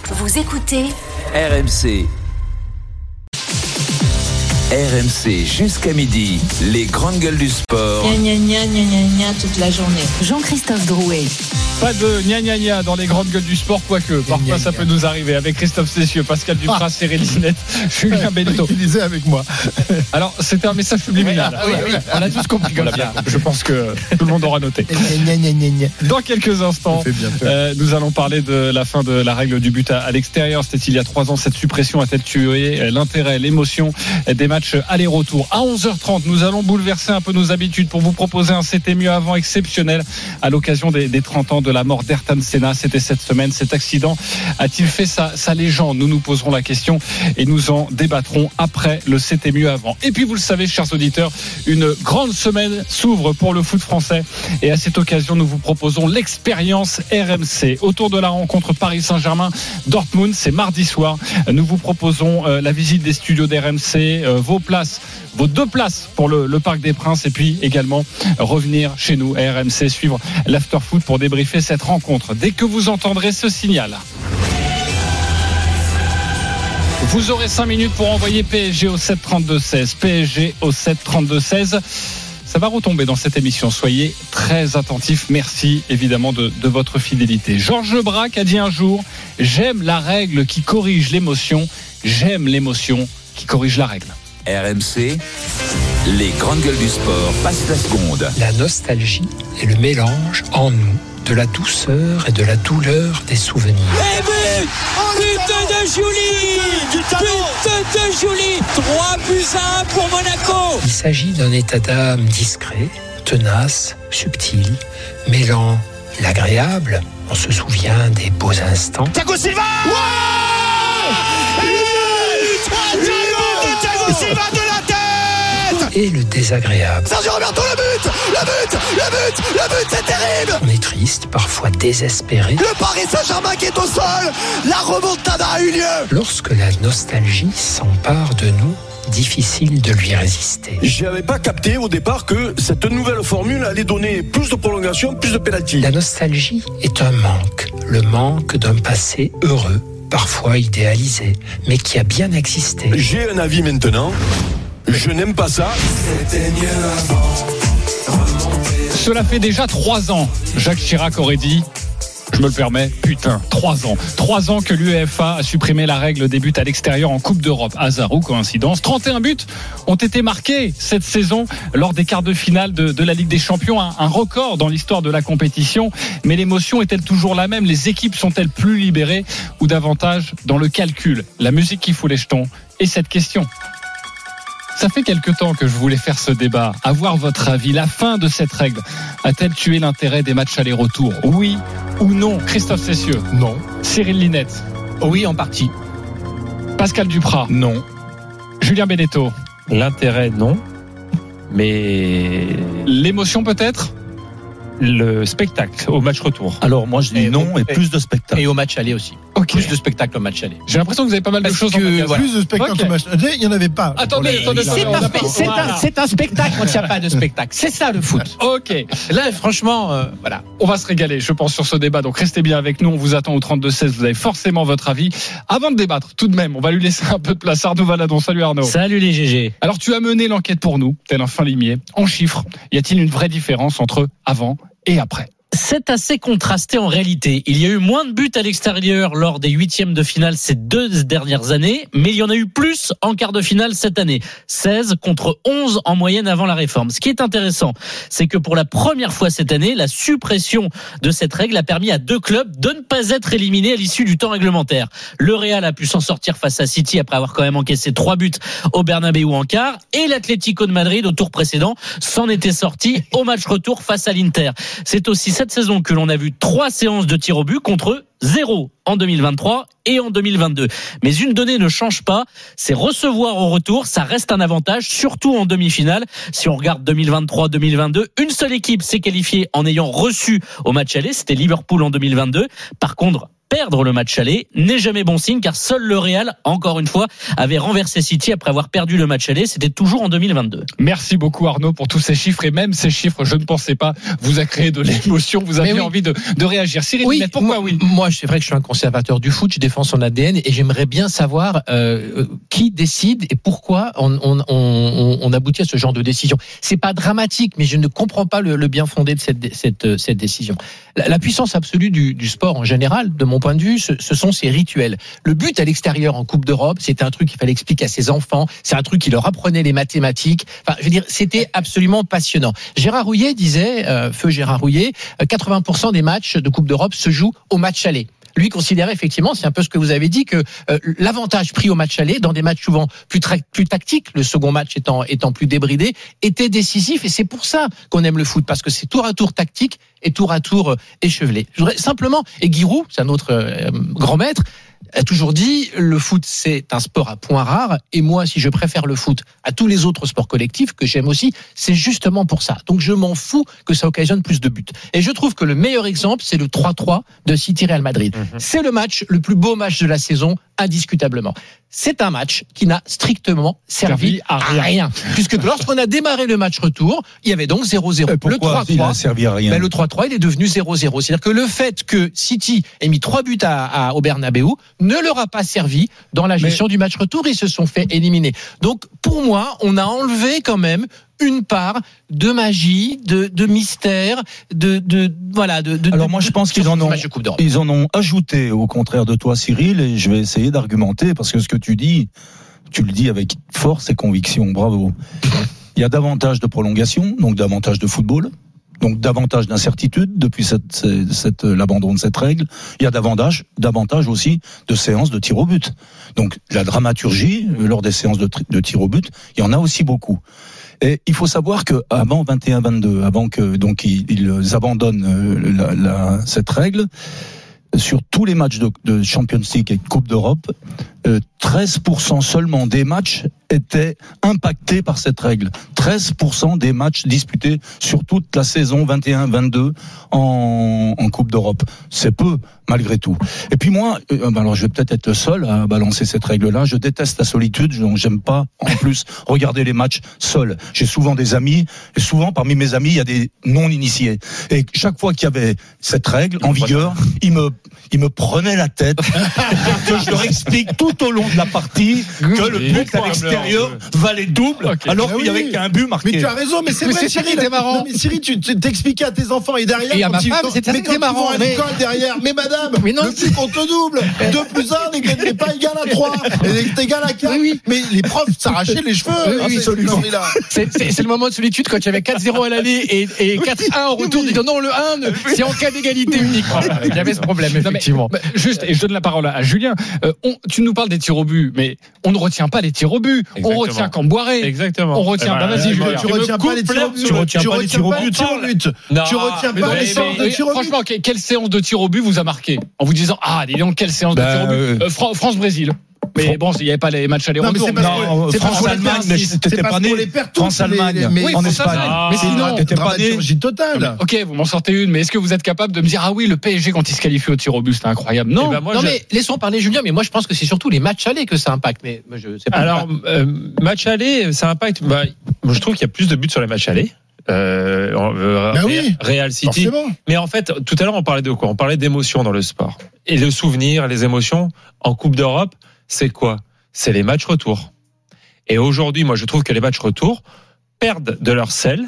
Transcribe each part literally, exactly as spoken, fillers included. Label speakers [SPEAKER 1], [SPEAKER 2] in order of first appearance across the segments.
[SPEAKER 1] Vous écoutez
[SPEAKER 2] R M C. R M C jusqu'à midi, les grandes gueules du sport.
[SPEAKER 3] Gna gna gna gna gna gna toute la journée.
[SPEAKER 1] Jean-Christophe Drouet.
[SPEAKER 4] Pas de gna gna gna dans les grandes gueules du sport, quoique parfois gna, ça gna. peut nous arriver avec Christophe Cessieux, Pascal Duprat, ah. Cyril Linette, Julien Benetton.
[SPEAKER 5] Utilisé avec moi.
[SPEAKER 4] Alors c'était un message subliminal. Oui, oui, oui. On a tous compris comme ça. Je pense que tout le monde aura noté.
[SPEAKER 5] Gna, gna, gna, gna.
[SPEAKER 4] Dans quelques instants, euh, nous allons parler de la fin de la règle du but à, à l'extérieur. C'était il y a trois ans. Cette suppression a-t-elle tué l'intérêt, l'émotion des matchs aller-retour? À onze heures trente, nous allons bouleverser un peu nos habitudes pour vous proposer un C'était mieux avant exceptionnel à l'occasion des, des trente ans de la mort d'Ayrton Senna. C'était cette semaine. Cet accident a-t-il fait sa, sa légende? Nous nous poserons la question et nous en débattrons après le C'était mieux avant. Et puis vous le savez, chers auditeurs, une grande semaine s'ouvre pour le foot français et à cette occasion nous vous proposons l'expérience R M C. Autour de la rencontre Paris Saint-Germain-Dortmund, c'est mardi soir. Nous vous proposons euh, la visite des studios d'R M C, euh, vos places, vos deux places pour le, le Parc des Princes et puis également revenir chez nous à R M C, suivre l'after-foot pour débriefer cette rencontre. Dès que vous entendrez ce signal, vous aurez cinq minutes pour envoyer P S G au sept trente-deux seize. P S G au sept trente-deux seize. Ça va retomber dans cette émission. Soyez très attentifs. Merci évidemment de, de votre fidélité. Georges Braque a dit un jour: j'aime la règle qui corrige l'émotion. J'aime l'émotion qui corrige la règle.
[SPEAKER 2] R M C, les grandes gueules du sport passent la seconde.
[SPEAKER 6] La nostalgie est le mélange en nous de la douceur et de la douleur des souvenirs.
[SPEAKER 7] Eh but But de Julie But de Julie trois buts à un pour Monaco.
[SPEAKER 6] Il s'agit d'un état d'âme discret, tenace, subtil, mêlant l'agréable, on se souvient des beaux instants.
[SPEAKER 7] Thiago Silva Thiago Silva de la tête
[SPEAKER 6] et le désagréable.
[SPEAKER 7] Sergio Roberto, le but Le but Le but Le but, c'est terrible.
[SPEAKER 6] On est triste, parfois désespéré.
[SPEAKER 7] Le Paris Saint-Germain qui est au sol. La remontada a eu lieu.
[SPEAKER 6] Lorsque la nostalgie s'empare de nous, difficile de lui résister.
[SPEAKER 8] Je n'avais pas capté au départ que cette nouvelle formule allait donner plus de prolongation, plus de pénalty.
[SPEAKER 6] La nostalgie est un manque, le manque d'un passé heureux, parfois idéalisé, mais qui a bien existé.
[SPEAKER 8] J'ai un avis maintenant. Je n'aime pas ça.
[SPEAKER 9] C'était mieux avant.
[SPEAKER 4] Cela fait déjà trois ans. Jacques Chirac aurait dit: je me le permets, putain, trois ans. Trois ans que l'UEFA a supprimé la règle des buts à l'extérieur en Coupe d'Europe. Hasard ou coïncidence? trente et un buts ont été marqués cette saison lors des quarts de finale de, de la Ligue des Champions. Un, un record dans l'histoire de la compétition. Mais l'émotion est-elle toujours la même? Les équipes sont-elles plus libérées ou davantage dans le calcul? La musique qui fout les jetons. Et cette question. Ça fait quelque temps que je voulais faire ce débat, avoir votre avis. La fin de cette règle a-t-elle tué l'intérêt des matchs aller-retour? Oui ou non? Christophe Cessieux?
[SPEAKER 5] Non.
[SPEAKER 4] Cyril Linette?
[SPEAKER 10] Oui, en partie.
[SPEAKER 4] Pascal Duprat?
[SPEAKER 5] Non.
[SPEAKER 4] Julien Benetton?
[SPEAKER 10] L'intérêt, non. Mais
[SPEAKER 4] l'émotion peut-être?
[SPEAKER 10] Le spectacle au match retour.
[SPEAKER 5] Alors moi je dis et non au, et plus de spectacle.
[SPEAKER 10] Et au match aller aussi.
[SPEAKER 4] Okay.
[SPEAKER 10] Plus de spectacle au match aller.
[SPEAKER 4] J'ai l'impression que vous avez pas mal
[SPEAKER 10] Parce
[SPEAKER 4] de choses
[SPEAKER 10] que,
[SPEAKER 4] en
[SPEAKER 10] voilà.
[SPEAKER 5] Plus de spectacle okay. au match aller, il n'y en avait pas.
[SPEAKER 4] Attendez, attendez,
[SPEAKER 10] c'est,
[SPEAKER 4] attendez,
[SPEAKER 10] un, spe- c'est, un, c'est un spectacle quand il n'y a pas de spectacle. C'est ça le foot.
[SPEAKER 4] Ok.
[SPEAKER 10] Là franchement, euh, voilà.
[SPEAKER 4] On va se régaler, je pense, sur ce débat. Donc restez bien avec nous. On vous attend au trente-deux seize. Vous avez forcément votre avis. Avant de débattre, tout de même, on va lui laisser un peu de place. Arnaud Valadon. Salut Arnaud.
[SPEAKER 10] Salut les G G.
[SPEAKER 4] Alors tu as mené l'enquête pour nous, tel un fin limier. En chiffres, y a-t-il une vraie différence entre avant et après?
[SPEAKER 11] C'est assez contrasté en réalité. Il y a eu moins de buts à l'extérieur lors des huitièmes de finale ces deux dernières années, mais il y en a eu plus en quart de finale cette année. seize contre onze en moyenne avant la réforme. Ce qui est intéressant, c'est que pour la première fois cette année, la suppression de cette règle a permis à deux clubs de ne pas être éliminés à l'issue du temps réglementaire. Le Real a pu s'en sortir face à City après avoir quand même encaissé trois buts au Bernabéu en quart, et l'Atlético de Madrid au tour précédent s'en était sorti au match retour face à l'Inter. C'est aussi cette saison que l'on a vu trois séances de tir au but contre zéro en deux mille vingt-trois et en deux mille vingt-deux. Mais une donnée ne change pas, c'est recevoir au retour, ça reste un avantage, surtout en demi-finale. Si on regarde deux mille vingt-trois deux mille vingt-deux, une seule équipe s'est qualifiée en ayant reçu au match aller, c'était Liverpool en deux mille vingt-deux. Par contre, perdre le match aller n'est jamais bon signe, car seul le Real, encore une fois, avait renversé City après avoir perdu le match aller. C'était toujours en deux mille vingt-deux.
[SPEAKER 4] Merci beaucoup Arnaud pour tous ces chiffres, et même ces chiffres, je ne pensais pas vous a créé de l'émotion, vous aviez oui. envie de, de réagir. Cyril,
[SPEAKER 10] oui,
[SPEAKER 4] pourquoi oui
[SPEAKER 10] Moi, c'est vrai que je suis un conservateur du foot, je défends son A D N et j'aimerais bien savoir euh, qui décide et pourquoi on, on, on, on aboutit à ce genre de décision. C'est pas dramatique, mais je ne comprends pas le, le bien fondé de cette, cette, cette décision. La, la puissance absolue du, du sport en général, de mon point de vue, ce, ce sont ces rituels. Le but à l'extérieur en Coupe d'Europe, c'était un truc qu'il fallait expliquer à ses enfants, c'est un truc qui leur apprenait les mathématiques. Enfin, je veux dire, c'était absolument passionnant. Gérard Rouillet disait, euh, feu Gérard Rouillet, quatre-vingts pour cent des matchs de Coupe d'Europe se jouent au match aller. Lui considérait effectivement, c'est un peu ce que vous avez dit, que euh, l'avantage pris au match aller, dans des matchs souvent plus, tra- plus tactiques, le second match étant, étant plus débridé, était décisif. Et c'est pour ça qu'on aime le foot, parce que c'est tour à tour tactique et tour à tour euh, échevelé. Je voudrais simplement, et Giroud, c'est un autre euh, grand maître, a toujours dit, le foot c'est un sport à points rares, et moi si je préfère le foot à tous les autres sports collectifs que j'aime aussi, c'est justement pour ça. Donc je m'en fous que ça occasionne plus de buts. Et je trouve que le meilleur exemple, c'est le trois trois de City Real Madrid. Mmh. C'est le match, le plus beau match de la saison, indiscutablement. C'est un match qui n'a strictement servi à rien. à rien. Puisque lorsqu'on a démarré le match retour, il y avait donc zéro zéro.
[SPEAKER 5] Euh, le trois trois, il a servi à rien.
[SPEAKER 10] Ben le trois trois, il est devenu zéro zéro. C'est-à-dire que le fait que City ait mis trois buts à, à, au Bernabeu ne leur a pas servi dans la gestion Mais... du match retour. Ils se sont fait éliminer. Donc, pour moi, on a enlevé quand même une part de magie, de, de mystère, de, de voilà. De, de,
[SPEAKER 5] Alors
[SPEAKER 10] de,
[SPEAKER 5] moi, je pense qu'ils en ont, ils en ont ajouté, au contraire de toi, Cyril, et je vais essayer d'argumenter parce que ce que tu dis, tu le dis avec force et conviction. Bravo. Il y a davantage de prolongation, donc davantage de football. Donc davantage d'incertitude depuis cette, cette, cette, l'abandon de cette règle. Il y a davantage, davantage aussi de séances de tir au but. Donc la dramaturgie lors des séances de, de tir au but, il y en a aussi beaucoup. Et il faut savoir que avant vingt et un vingt-deux, avant que donc ils, ils abandonnent la, la, cette règle, sur tous les matchs de, de Champions League et de Coupe d'Europe, euh, treize pour cent seulement des matchs étaient impactés par cette règle. treize pour cent des matchs disputés sur toute la saison vingt et un vingt-deux en, en Coupe d'Europe. C'est peu, malgré tout. Et puis moi, euh, alors je vais peut-être être le seul à balancer cette règle-là. Je déteste la solitude, donc j'aime pas, en plus, regarder les matchs seul. J'ai souvent des amis, et souvent, parmi mes amis, il y a des non-initiés. Et chaque fois qu'il y avait cette règle en vigueur, ils me, ils me prenaient la tête, que je leur explique tout au long de la partie que le but à l'extérieur valait double, okay. alors qu'il n'y avait qu'un but marqué. Mais tu as raison, mais c'est mais vrai, Cyril, c'est marrant. Non, mais Cyril, tu t'expliquais à tes enfants et derrière,
[SPEAKER 10] et à ma femme,
[SPEAKER 5] quand,
[SPEAKER 10] c'était
[SPEAKER 5] mais quand
[SPEAKER 10] marrant.
[SPEAKER 5] Ils vont à l'école derrière, mais madame, mais non, le but qu'on te double, deux plus un n'est pas égal à trois, est égal à quatre. Oui, oui. Mais les profs s'arrachaient les cheveux. Oui, oui, absolument.
[SPEAKER 10] C'est, c'est, c'est le moment de solitude quand il y avait quatre zéro à l'aller et, et quatre un au retour. Oui. Disant non, le un, c'est en cas d'égalité unique. Il y avait ce problème, effectivement.
[SPEAKER 4] Non, mais, juste, et je donne la parole à Julien. Euh, on, tu nous parles des tirs au but, mais on ne retient pas les tirs au but. Exactement. On retient Camboiré.
[SPEAKER 12] Exactement.
[SPEAKER 4] On retient.
[SPEAKER 12] Eh ben,
[SPEAKER 4] bah, vas-y, Julien.
[SPEAKER 5] Tu retiens pas les tirs au but. Tu retiens pas les tirs au but. Tu retiens pas les séances de tirs au but.
[SPEAKER 4] Franchement, quelle séance de tir au but vous a marqué en vous disant ah, dis donc quelle séance de tir au but. Euh, France-Brésil. Mais bon, il n'y avait pas les matchs aller-retour.
[SPEAKER 5] Non, France-Allemagne, t'étais pas né. France-Allemagne, en Espagne.
[SPEAKER 4] Mais sinon,
[SPEAKER 5] t'étais pas né. Totale.
[SPEAKER 4] Ok, vous m'en sortez une, mais est-ce que vous êtes capable de me dire ah oui, le P S G quand il se qualifie au tir au but, c'était incroyable. Non,
[SPEAKER 10] non, mais laissons parler Julien. Mais moi, je pense que c'est surtout les matchs allés que ça impacte. Mais je sais pas.
[SPEAKER 12] Alors, match aller, ça impacte. Je trouve qu'il y a plus de buts sur les matchs allés. Euh, euh,
[SPEAKER 5] ben oui,
[SPEAKER 12] Real City.
[SPEAKER 5] Forcément.
[SPEAKER 12] Mais en fait, tout à l'heure, on parlait de quoi? On parlait d'émotions dans le sport. Et le souvenir, les émotions en Coupe d'Europe, c'est quoi? C'est les matchs retour. Et aujourd'hui, moi, je trouve que les matchs retour perdent de leur sel.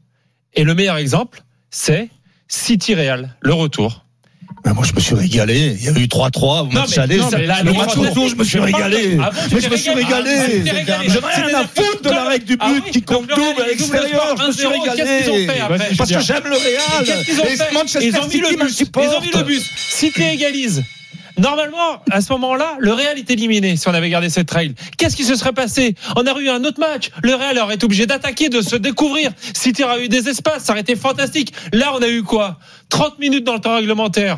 [SPEAKER 12] Et le meilleur exemple, c'est City Real, le retour.
[SPEAKER 5] Ben moi, je me suis régalé. Il y a eu trois trois au match aller. Le match retour, je me suis régalé. Mais je me suis régalé. Je n'ai rien à foutre de la règle du but qui compte double à l'extérieur. Je me suis régalé. Parce que j'aime le Real.
[SPEAKER 12] Ils ont mis le bus. Ils ont mis le bus. City égalise. Normalement, à ce moment-là, le Real est éliminé si on avait gardé cette règle. Qu'est-ce qui se serait passé? On aurait eu un autre match. Le Real aurait été obligé d'attaquer, de se découvrir. City aurait eu des espaces, ça aurait été fantastique. Là, on a eu quoi? trente minutes dans le temps réglementaire.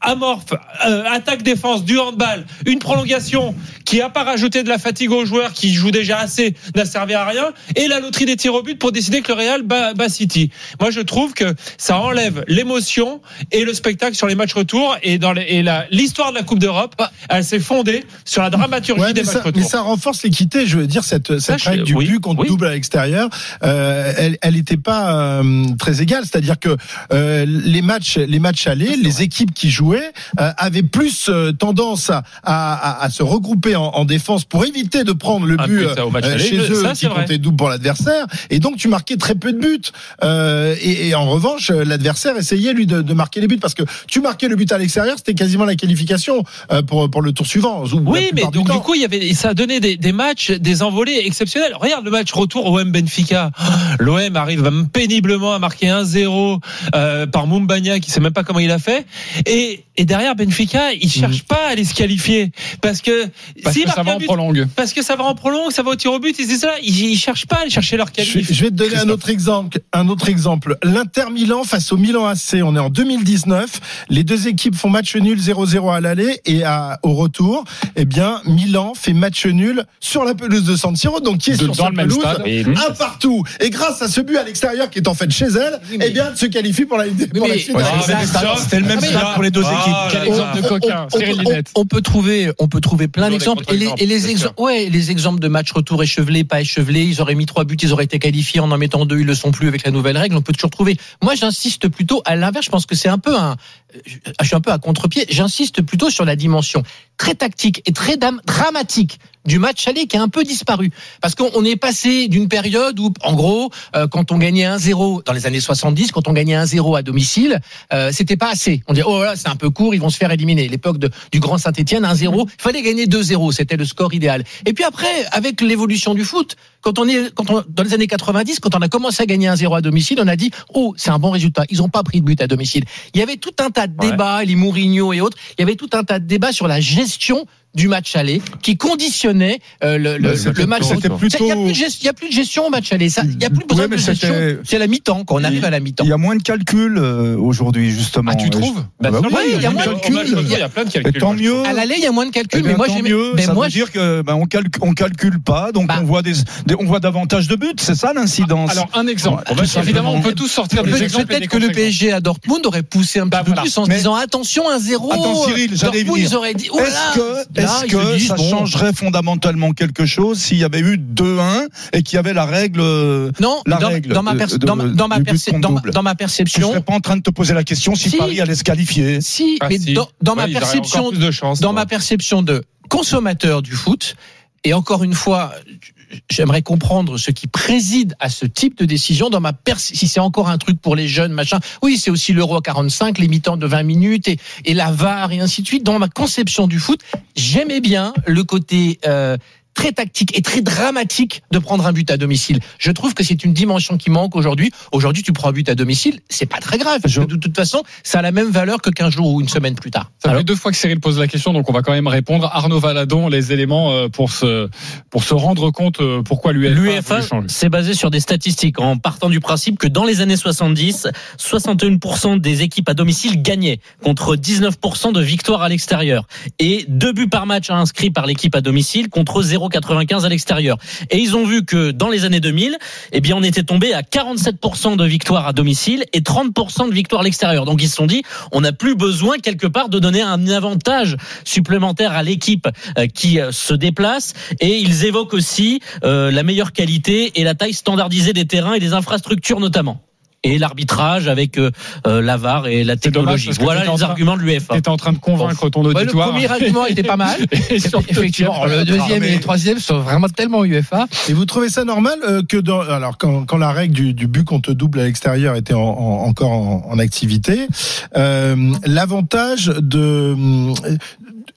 [SPEAKER 12] amorphe, euh, attaque-défense, du handball, une prolongation qui a pas rajouté de la fatigue aux joueurs qui jouent déjà assez, n'a servi à rien, et la loterie des tirs au but pour décider que le Real bat, bat City. Moi, je trouve que ça enlève l'émotion et le spectacle sur les matchs retour, et dans les, et la, l'histoire de la Coupe d'Europe, elle s'est fondée sur la dramaturgie
[SPEAKER 13] ouais,
[SPEAKER 12] des
[SPEAKER 13] matchs
[SPEAKER 12] ça,
[SPEAKER 13] retour. Mais ça renforce l'équité, je veux dire, cette, cette
[SPEAKER 12] ça,
[SPEAKER 13] règle
[SPEAKER 12] je,
[SPEAKER 13] du
[SPEAKER 12] oui,
[SPEAKER 13] but contre
[SPEAKER 12] oui.
[SPEAKER 13] double à l'extérieur, euh, elle, elle était pas euh, très égale, c'est-à-dire que euh, les matchs, les matchs allés, les équipes qui jouaient euh, avaient plus euh, tendance à, à, à se regrouper en, en défense pour éviter de prendre le but euh, chez eux ça, qui comptait double pour l'adversaire, et donc tu marquais très peu de buts. Euh, et, et en revanche, l'adversaire essayait lui de, de marquer les buts, parce que tu marquais le but à l'extérieur, c'était quasiment la qualification euh, pour pour le tour suivant.
[SPEAKER 12] Oui, mais donc du, du coup, il y avait, ça a donné des, des matchs, des envolées exceptionnelles. Regarde le match retour O M Benfica. L'O M arrive péniblement à marquer un zéro euh, par Moumbagna, qui sait même pas comment il a fait. Et, et derrière Benfica, ils cherchent mmh. pas à aller se qualifier, parce que
[SPEAKER 4] parce
[SPEAKER 12] si
[SPEAKER 4] que ça va en
[SPEAKER 12] but,
[SPEAKER 4] prolongue.
[SPEAKER 12] Parce que ça va en prolongue, ça va au tir au but. Et c'est ça, ils, ils cherchent pas à aller chercher leur qualif.
[SPEAKER 13] Je, je vais te donner Christophe. un autre exemple. Un autre exemple. L'Inter Milan face au Milan A C. On est en deux mille dix-neuf. Les deux équipes font match nul zéro zéro à l'aller, et à, au retour, eh bien, Milan fait match nul sur la pelouse de San Siro, donc qui est de, sur sa pelouse, un partout. Et grâce à ce but à l'extérieur qui est en fait chez elle, oui, mais... eh bien, elle se qualifie pour la, pour la suite.
[SPEAKER 5] Ouais, c'était le même stade pour les deux équipes.
[SPEAKER 10] Ah, Quel exemple de coquin, Cyril Linette. On peut trouver, on peut trouver plein d'exemples. Et les, et les exemples, ouais, les exemples de matchs retour échevelés, pas échevelés, ils auraient mis trois buts, ils auraient été qualifiés, en en mettant deux, ils le sont plus avec la nouvelle règle. On peut toujours trouver. Moi, j'insiste plutôt à l'inverse. Je pense que c'est un peu un, je suis un peu à contre-pied. J'insiste plutôt sur la dimension très tactique et très dramatique du match aller, qui a un peu disparu. Parce qu'on est passé d'une période où, en gros, euh, quand on gagnait un zéro dans les années soixante-dix, quand on gagnait un zéro à domicile, euh, c'était pas assez. On disait, oh là, c'est un peu court, ils vont se faire éliminer. L'époque de, du Grand Saint-Etienne, un zéro, il fallait gagner deux zéro, c'était le score idéal. Et puis après, avec l'évolution du foot, quand on est, quand on, dans les années quatre-vingt-dix, quand on a commencé à gagner un zéro à domicile, on a dit, oh, c'est un bon résultat. Ils ont pas pris de but à domicile. Il y avait tout un tas de débats, ouais. les Mourinho et autres, il y avait tout un tas de débats sur la gestion du match aller qui conditionnait euh, le, le, bah, le match.
[SPEAKER 5] C'était plutôt...
[SPEAKER 10] Il n'y a, a plus de gestion au match aller. Il n'y a plus besoin oui, de gestion. C'est à la mi-temps, quand on arrive
[SPEAKER 5] il,
[SPEAKER 10] à la mi-temps.
[SPEAKER 5] Il y a moins de calculs euh, aujourd'hui, justement.
[SPEAKER 10] Ah, tu trouves
[SPEAKER 5] bah, bah,
[SPEAKER 10] oui,
[SPEAKER 5] oui,
[SPEAKER 10] il y a moins de calculs.
[SPEAKER 12] Il y a plein de calculs.
[SPEAKER 5] Tant mieux.
[SPEAKER 10] À l'aller, il y a moins de calculs.
[SPEAKER 5] Eh
[SPEAKER 10] mais moi,
[SPEAKER 5] tant
[SPEAKER 10] j'aime
[SPEAKER 5] mieux.
[SPEAKER 10] mais
[SPEAKER 5] ça
[SPEAKER 10] moi,
[SPEAKER 5] veut dire que ben, on calcule, on calcule pas, donc bah. on voit des, des, on voit davantage de buts. C'est ça l'incidence.
[SPEAKER 4] Alors un exemple. Ouais, évidemment, on peut tous sortir des exemples.
[SPEAKER 10] Peut-être que le P S G à Dortmund aurait poussé un petit peu plus en se disant attention un zéro.
[SPEAKER 5] Attends Cyril, j'allais venir.
[SPEAKER 10] Ils auraient dit
[SPEAKER 5] est-ce que ça changerait fondamentalement quelque chose s'il y avait eu deux un et qu'il y avait la règle
[SPEAKER 10] non
[SPEAKER 5] la
[SPEAKER 10] dans,
[SPEAKER 5] règle
[SPEAKER 10] dans ma perce- de, dans, dans, ma perce- dans, dans ma perception
[SPEAKER 5] je serais pas en train de te poser la question si, si Paris allait se qualifier
[SPEAKER 10] si ah, mais si. dans, dans ouais, ma perception de chance, dans quoi. ma perception de consommateur du foot, et encore une fois j'aimerais comprendre ce qui préside à ce type de décision. Dans ma pers- si c'est encore un truc pour les jeunes, machin. Oui, c'est aussi l'Euro à quarante-cinq, les mi-temps de vingt minutes et, et la V A R et ainsi de suite. Dans ma conception du foot, j'aimais bien le côté euh, très tactique et très dramatique de prendre un but à domicile. Je trouve que c'est une dimension qui manque aujourd'hui. Aujourd'hui, tu prends un but à domicile, c'est pas très grave. Parce que de toute façon, ça a la même valeur que quinze jours ou une semaine plus tard.
[SPEAKER 4] Ça Alors, fait deux fois que Cyril pose la question, donc on va quand même répondre. Arnaud Valadon, les éléments pour se, pour se rendre compte pourquoi l'UEFA,
[SPEAKER 11] L'UEFA c'est basé sur des statistiques en partant du principe que dans les années soixante-dix, soixante et un pour cent des équipes à domicile gagnaient contre dix-neuf pour cent de victoires à l'extérieur. Et deux buts par match inscrits par l'équipe à domicile contre zéro virgule quatre-vingt-quinze à l'extérieur. Et ils ont vu que dans les années deux mille, eh bien, on était tombé à quarante-sept pour cent de victoires à domicile et trente pour cent de victoires à l'extérieur. Donc ils se sont dit, on n'a plus besoin quelque part de donner un avantage supplémentaire à l'équipe qui se déplace. Et ils évoquent aussi euh, la meilleure qualité et la taille standardisée des terrains et des infrastructures notamment. Et l'arbitrage avec euh, la V A R et la technologie. Voilà les arguments de l'UEFA.
[SPEAKER 4] Tu étais en train de convaincre ton auditoire.
[SPEAKER 10] Ouais, le premier argument était pas mal. Et effectivement, le deuxième mais... et le troisième sont vraiment tellement UEFA.
[SPEAKER 13] Et vous trouvez ça normal euh, que dans, alors quand, quand la règle du, du but contre double à l'extérieur était en, en, encore en, en activité, euh, l'avantage de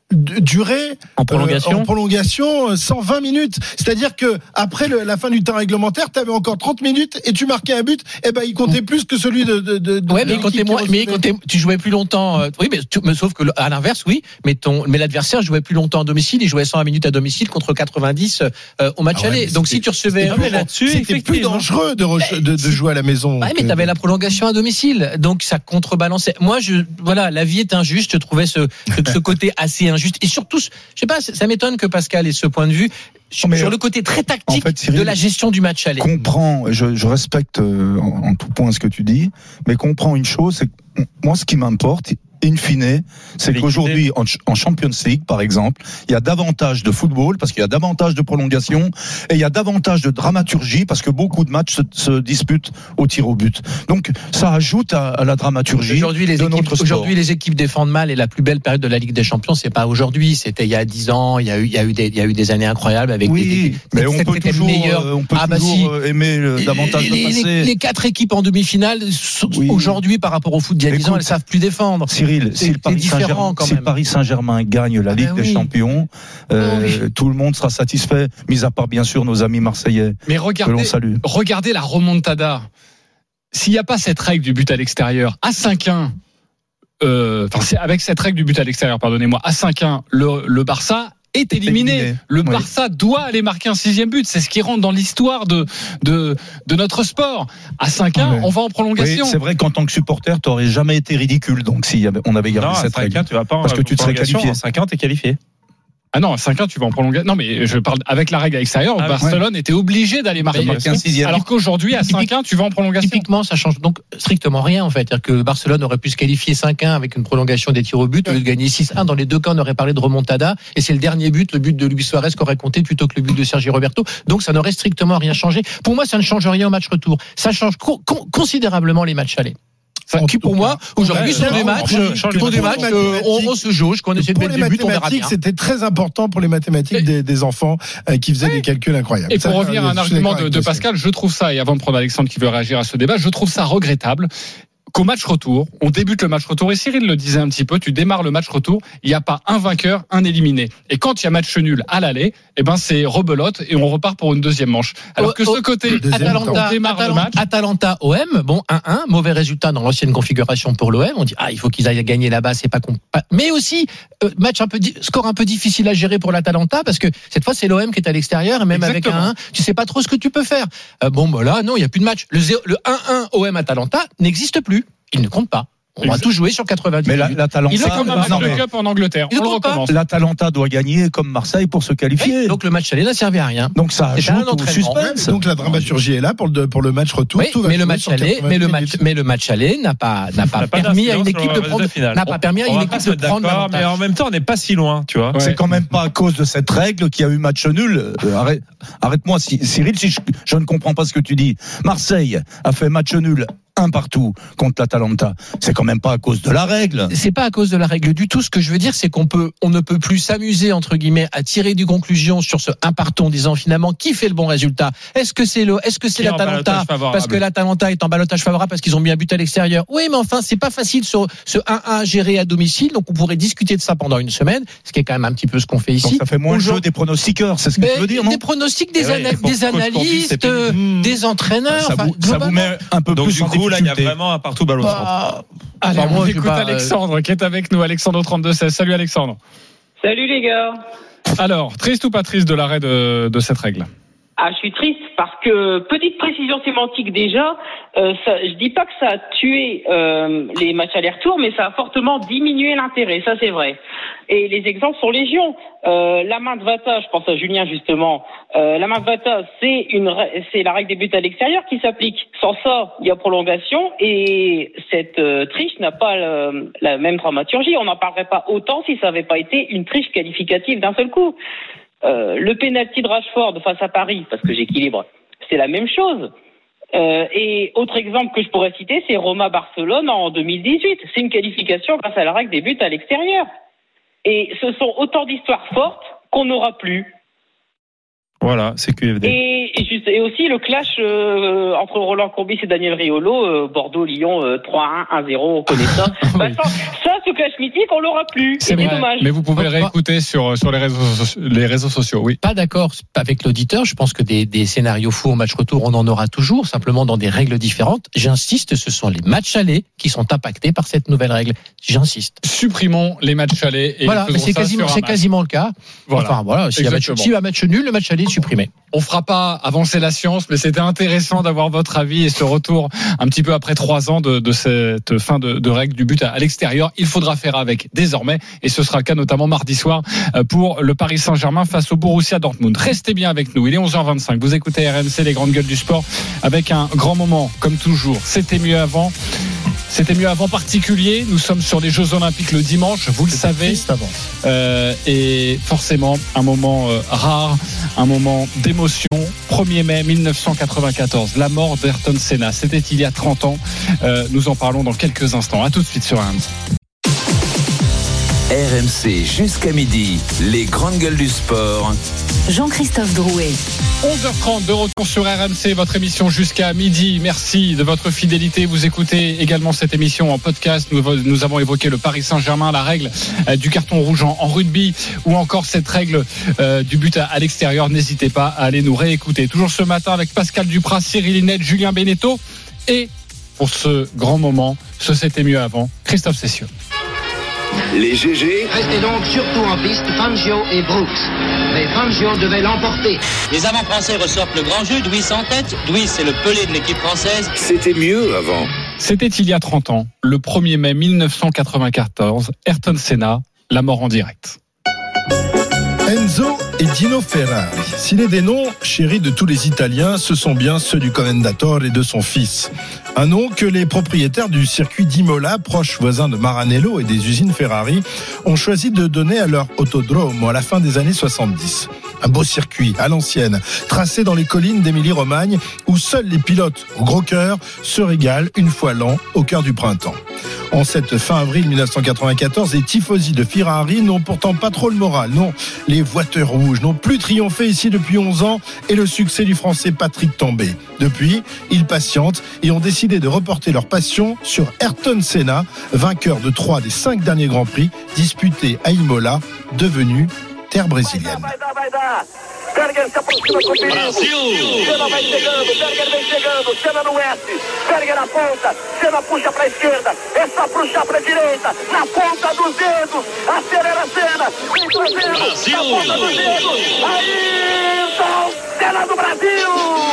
[SPEAKER 13] durer
[SPEAKER 10] en prolongation,
[SPEAKER 13] euh, en prolongation cent vingt minutes. C'est-à-dire que après le, la fin du temps réglementaire, tu avais encore trente minutes et tu marquais un but, et ben il comptait plus que celui de. de, de
[SPEAKER 10] ouais,
[SPEAKER 13] de
[SPEAKER 10] mais il comptait moins. Mais il comptait, tu jouais plus longtemps. Euh, oui, mais, tu, mais sauf que à l'inverse, oui. Mais ton, mais l'adversaire jouait plus longtemps à domicile. Il jouait cent vingt minutes à domicile contre quatre-vingt-dix euh, au match ah ouais, aller. Donc si tu recevais,
[SPEAKER 13] c'était, là-dessus, c'était plus dangereux de, re- de, de jouer à la maison.
[SPEAKER 10] Ouais, mais t'avais la prolongation à domicile, donc ça contrebalançait. Moi, je, voilà, la vie est injuste. Je trouvais ce, ce côté assez injuste et surtout. Je sais pas, ça m'étonne que Pascal ait ce point de vue sur,
[SPEAKER 5] mais
[SPEAKER 10] sur le côté très tactique
[SPEAKER 5] en fait, Cyril,
[SPEAKER 10] de la gestion du match aller.
[SPEAKER 5] Comprends, je, je respecte euh, en, en tout point ce que tu dis, mais comprends une chose, c'est que moi, ce qui m'importe, in fine, c'est
[SPEAKER 12] L'équité.
[SPEAKER 5] qu'aujourd'hui, en, en Champions League, par exemple, il y a davantage de football, parce qu'il y a davantage de prolongation, et il y a davantage de dramaturgie, parce que beaucoup de matchs se, se disputent au tir au but. Donc, ça ajoute à, à la dramaturgie
[SPEAKER 10] aujourd'hui, les
[SPEAKER 5] de
[SPEAKER 10] équipes,
[SPEAKER 5] notre sport.
[SPEAKER 10] Aujourd'hui, les équipes défendent mal, et la plus belle période de la Ligue des Champions, c'est pas aujourd'hui, c'était il y a dix ans, il y a eu, il y a eu des, il y a eu des années incroyables avec
[SPEAKER 5] oui,
[SPEAKER 10] des, des,
[SPEAKER 5] mais on peut toujours,
[SPEAKER 10] meilleurs.
[SPEAKER 5] Euh, on peut
[SPEAKER 10] ah bah
[SPEAKER 5] toujours
[SPEAKER 10] si.
[SPEAKER 5] aimer le, davantage
[SPEAKER 10] les,
[SPEAKER 5] le passé.
[SPEAKER 10] Les, les quatre équipes en demi-finale, oui. aujourd'hui, par rapport au foot d'il y a dix ans, elles savent plus défendre.
[SPEAKER 5] Cyril,
[SPEAKER 10] c'est,
[SPEAKER 5] si le Paris Saint-Germain, si le Paris Saint-Germain gagne la Ligue ah ben des oui. Champions, euh, oh oui. tout le monde sera satisfait, mis à part bien sûr nos amis marseillais.
[SPEAKER 4] Mais regardez, que l'on salue. Regardez la remontada. S'il n'y a pas cette règle du but à l'extérieur, à cinq un, euh, enfin c'est avec cette règle du but à l'extérieur, pardonnez-moi, à cinq un, le, le Barça est éliminé. éliminé. Le oui. Barça doit aller marquer un sixième but. C'est ce qui rentre dans l'histoire de, de, de notre sport. À cinq un, oui. on va en prolongation.
[SPEAKER 5] Oui, c'est vrai qu'en tant que supporter, tu n'aurais jamais été ridicule. Donc, si on avait gardé
[SPEAKER 12] non,
[SPEAKER 5] cette règle.
[SPEAKER 12] Tu vas pas
[SPEAKER 5] parce que tu te serais qualifié.
[SPEAKER 12] À cinq un, tu es qualifié.
[SPEAKER 4] Ah non, à cinq un, tu vas en prolongation. Non, mais je parle avec la règle à l'extérieur. Ah, Barcelone ouais. était obligé d'aller marquer un sixième. Alors qu'aujourd'hui, à cinq un, tu vas en prolongation.
[SPEAKER 10] Typiquement, ça change donc strictement rien, en fait. C'est-à-dire que Barcelone aurait pu se qualifier cinq un avec une prolongation des tirs au but, au lieu de gagner six un. Dans les deux cas, on aurait parlé de remontada. Et c'est le dernier but, le but de Luis Suarez, qui aurait compté plutôt que le but de Sergi Roberto. Donc, ça n'aurait strictement rien changé. Pour moi, ça ne change rien au match retour. Ça change co- con- considérablement les matchs allés. Ça, qui pour moi aujourd'hui sont des matchs, sont des matchs, euh, on, on se jauge, qu'on essaie de mettre des buts, on verra bien.
[SPEAKER 13] C'était très important pour les mathématiques des, des enfants euh, qui faisaient oui. des calculs incroyables.
[SPEAKER 4] Et pour ça, revenir à un argument de, de Pascal, je trouve ça, et avant de prendre Alexandre qui veut réagir à ce débat, je trouve ça regrettable qu'au match retour, on débute le match retour, et Cyril le disait un petit peu, tu démarres le match retour, il n'y a pas un vainqueur, un éliminé. Et quand il y a match nul à l'aller, eh ben c'est rebelote et on repart pour une deuxième manche. Alors que ce côté,
[SPEAKER 10] Atalanta, Atalanta, Atalanta O M, bon, un un, mauvais résultat dans l'ancienne configuration pour l'O M, on dit, ah, il faut qu'ils aillent gagner là-bas, c'est pas comp... Mais aussi, euh, match un peu, di... score un peu difficile à gérer pour l'Atalanta, parce que cette fois, c'est l'O M qui est à l'extérieur, et même exactement. Avec un un, tu sais pas trop ce que tu peux faire. Euh, bon, bah là, non, il n'y a plus de match. Le, zéro, le un un O M Atalanta n'existe plus. Il ne compte pas. On va tout jouer sur quatre-vingt-dix
[SPEAKER 5] mais la, l'Atalanta,
[SPEAKER 4] il est comme un match de Cup en Angleterre. On le recommence.
[SPEAKER 5] L'Atalanta doit gagner comme Marseille pour se qualifier.
[SPEAKER 10] Oui, donc le match aller n'a servi à rien.
[SPEAKER 5] Donc ça ajoute au suspense.
[SPEAKER 13] Donc la dramaturgie est là pour le pour le match retour.
[SPEAKER 10] Oui, tout mais le match aller, mais le match, mais le match aller n'a pas n'a pas permis à une équipe de prendre n'a pas permis à une équipe de prendre l'avantage.
[SPEAKER 12] Mais en même temps, on n'est pas si loin, tu vois.
[SPEAKER 5] C'est quand même pas à cause de cette règle qu'il y a eu match nul. Arrête, arrête-moi, Cyril, si je ne comprends pas ce que tu dis. Marseille a fait match nul. Un partout contre l'Atalanta. C'est quand même pas à cause de la règle.
[SPEAKER 10] C'est pas à cause de la règle du tout. Ce que je veux dire, c'est qu'on peut, on ne peut plus s'amuser, entre guillemets, à tirer des conclusions sur ce un partout en disant finalement qui fait le bon résultat. Est-ce que c'est le, est-ce que c'est l'Atalanta parce que l'Atalanta est en ballottage favorable parce qu'ils ont mis un but à l'extérieur? Oui, mais enfin, c'est pas facile sur ce un un géré à domicile. Donc on pourrait discuter de ça pendant une semaine, ce qui est quand même un petit peu ce qu'on fait ici.
[SPEAKER 5] Donc ça fait moins le jeu des pronostiqueurs, c'est ce que mais tu veux dire, non?
[SPEAKER 10] Des pronostics, des, ana- oui, des analystes, des entraîneurs.
[SPEAKER 5] Ça, vous, ça vous met un peu
[SPEAKER 12] donc,
[SPEAKER 5] plus
[SPEAKER 12] du
[SPEAKER 5] en
[SPEAKER 12] coup, là, il y a vraiment un partout ballon.
[SPEAKER 4] Bah, allez, on écoute pas, Alexandre qui est avec nous, Alexandre au trente-deux seize. Salut Alexandre.
[SPEAKER 14] Salut les gars.
[SPEAKER 4] Alors, triste ou pas triste de l'arrêt de, de cette règle?
[SPEAKER 14] Ah, je suis triste parce que, petite précision sémantique déjà, euh, ça, je dis pas que ça a tué euh, les matchs aller-retour, mais ça a fortement diminué l'intérêt, ça c'est vrai. Et les exemples sont légion. Euh, la main de Vata, je pense à Julien justement, euh, la main de Vata, c'est une, c'est la règle des buts à l'extérieur qui s'applique. Sans ça, il y a prolongation et cette euh, triche n'a pas le, la même dramaturgie. On n'en parlerait pas autant si ça n'avait pas été une triche qualificative d'un seul coup. Euh, le pénalty de Rashford face à Paris, parce que j'équilibre, c'est la même chose. Euh, et autre exemple que je pourrais citer, c'est Roma-Barcelone en deux mille dix-huit. C'est une qualification grâce à la règle des buts à l'extérieur. Et ce sont autant d'histoires fortes qu'on n'aura plus.
[SPEAKER 12] Voilà, c'est Q F D.
[SPEAKER 14] Et, et, juste, et aussi le clash euh, entre Roland Courbis et Daniel Riolo, euh, Bordeaux-Lyon euh, trois un, un zéro, on connaît ça. bah, ça. Ça, ce clash mythique, on l'aura plus. C'est, c'est dommage.
[SPEAKER 4] Mais vous pouvez le réécouter sur, sur les, réseaux, les réseaux sociaux, oui.
[SPEAKER 10] Pas d'accord avec l'auditeur, je pense que des, des scénarios fous en match retour, on en aura toujours, simplement dans des règles différentes. J'insiste, ce sont les matchs allés qui sont impactés par cette nouvelle règle. J'insiste.
[SPEAKER 4] Supprimons les matchs allés. Et
[SPEAKER 10] voilà, mais c'est, quasiment, c'est quasiment le cas. Voilà. Enfin, voilà, s'il y a match, s'il y a match nul, le match allé est supprimé.
[SPEAKER 4] On fera pas avancer la science, mais c'était intéressant d'avoir votre avis et ce retour un petit peu après trois ans de, de cette fin de, de règle du but à, à l'extérieur. Il faudra faire avec désormais, et ce sera le cas notamment mardi soir pour le Paris Saint-Germain face au Borussia Dortmund. Restez bien avec nous, il est onze heures vingt-cinq. Vous écoutez R M C, les grandes gueules du sport, avec un grand moment, comme toujours. C'était mieux avant. C'était mieux avant particulier. Nous sommes sur les Jeux Olympiques le dimanche, vous le
[SPEAKER 13] c'est
[SPEAKER 4] savez. Euh, et forcément, un moment euh, rare, un moment d'émotion. premier mai mille neuf cent quatre-vingt-quatorze, la mort d'Ayrton Senna. C'était il y a trente ans. Euh, nous en parlons dans quelques instants. À tout de suite sur R M C.
[SPEAKER 2] R M C jusqu'à midi, les grandes gueules du sport.
[SPEAKER 1] Jean-Christophe Drouet.
[SPEAKER 4] onze heures trente de retour sur R M C, votre émission jusqu'à midi. Merci de votre fidélité. Vous écoutez également cette émission en podcast. Nous, nous avons évoqué le Paris Saint-Germain, la règle euh, du carton rouge en, en rugby, ou encore cette règle euh, du but à, à l'extérieur. N'hésitez pas à aller nous réécouter. Toujours ce matin avec Pascal Duprat, Cyril Linette, Julien Beneteau. Et pour ce grand moment, ce c'était mieux avant, Christophe Cessieux.
[SPEAKER 15] Les G G.
[SPEAKER 16] Restez donc surtout en piste Fangio et Brooks. Mais Fangio devait l'emporter.
[SPEAKER 17] Les avants français ressortent le grand jeu, Douis en tête. Douis, c'est le Pelé de l'équipe française.
[SPEAKER 15] C'était mieux avant.
[SPEAKER 4] C'était il y a trente ans, le premier mai mille neuf cent quatre-vingt-quatorze, Ayrton Senna, la mort en direct.
[SPEAKER 13] Enzo et Dino Ferrari. S'il est des noms chéris de tous les Italiens, ce sont bien ceux du Commendatore et de son fils. Un nom que les propriétaires du circuit d'Imola, proche voisin de Maranello et des usines Ferrari, ont choisi de donner à leur autodrome à la fin des années soixante-dix. Un beau circuit à l'ancienne, tracé dans les collines d'Émilie-Romagne, où seuls les pilotes au gros cœur se régalent une fois l'an au cœur du printemps. En cette fin avril mille neuf cent quatre-vingt-quatorze, les tifosi de Ferrari n'ont pourtant pas trop le moral. Non, les voitures rouges n'ont plus triomphé ici depuis onze ans et le succès du français Patrick Tambay. Depuis, ils patientent et ont décidé de reporter leur passion sur Ayrton Senna, vainqueur de trois des cinq derniers Grands Prix disputés à Imola, devenu terre brésilienne.
[SPEAKER 18] Berger se aproxima com perigo. Brasil! Senna vai chegando, Berger vem chegando, Senna no S, Berger na ponta, Senna puxa para a esquerda, é só puxar para a direita, na ponta dos dedos, acelera a Senna, vem trazendo, na ponta dos dedos, Ayrton Senna do Brasil!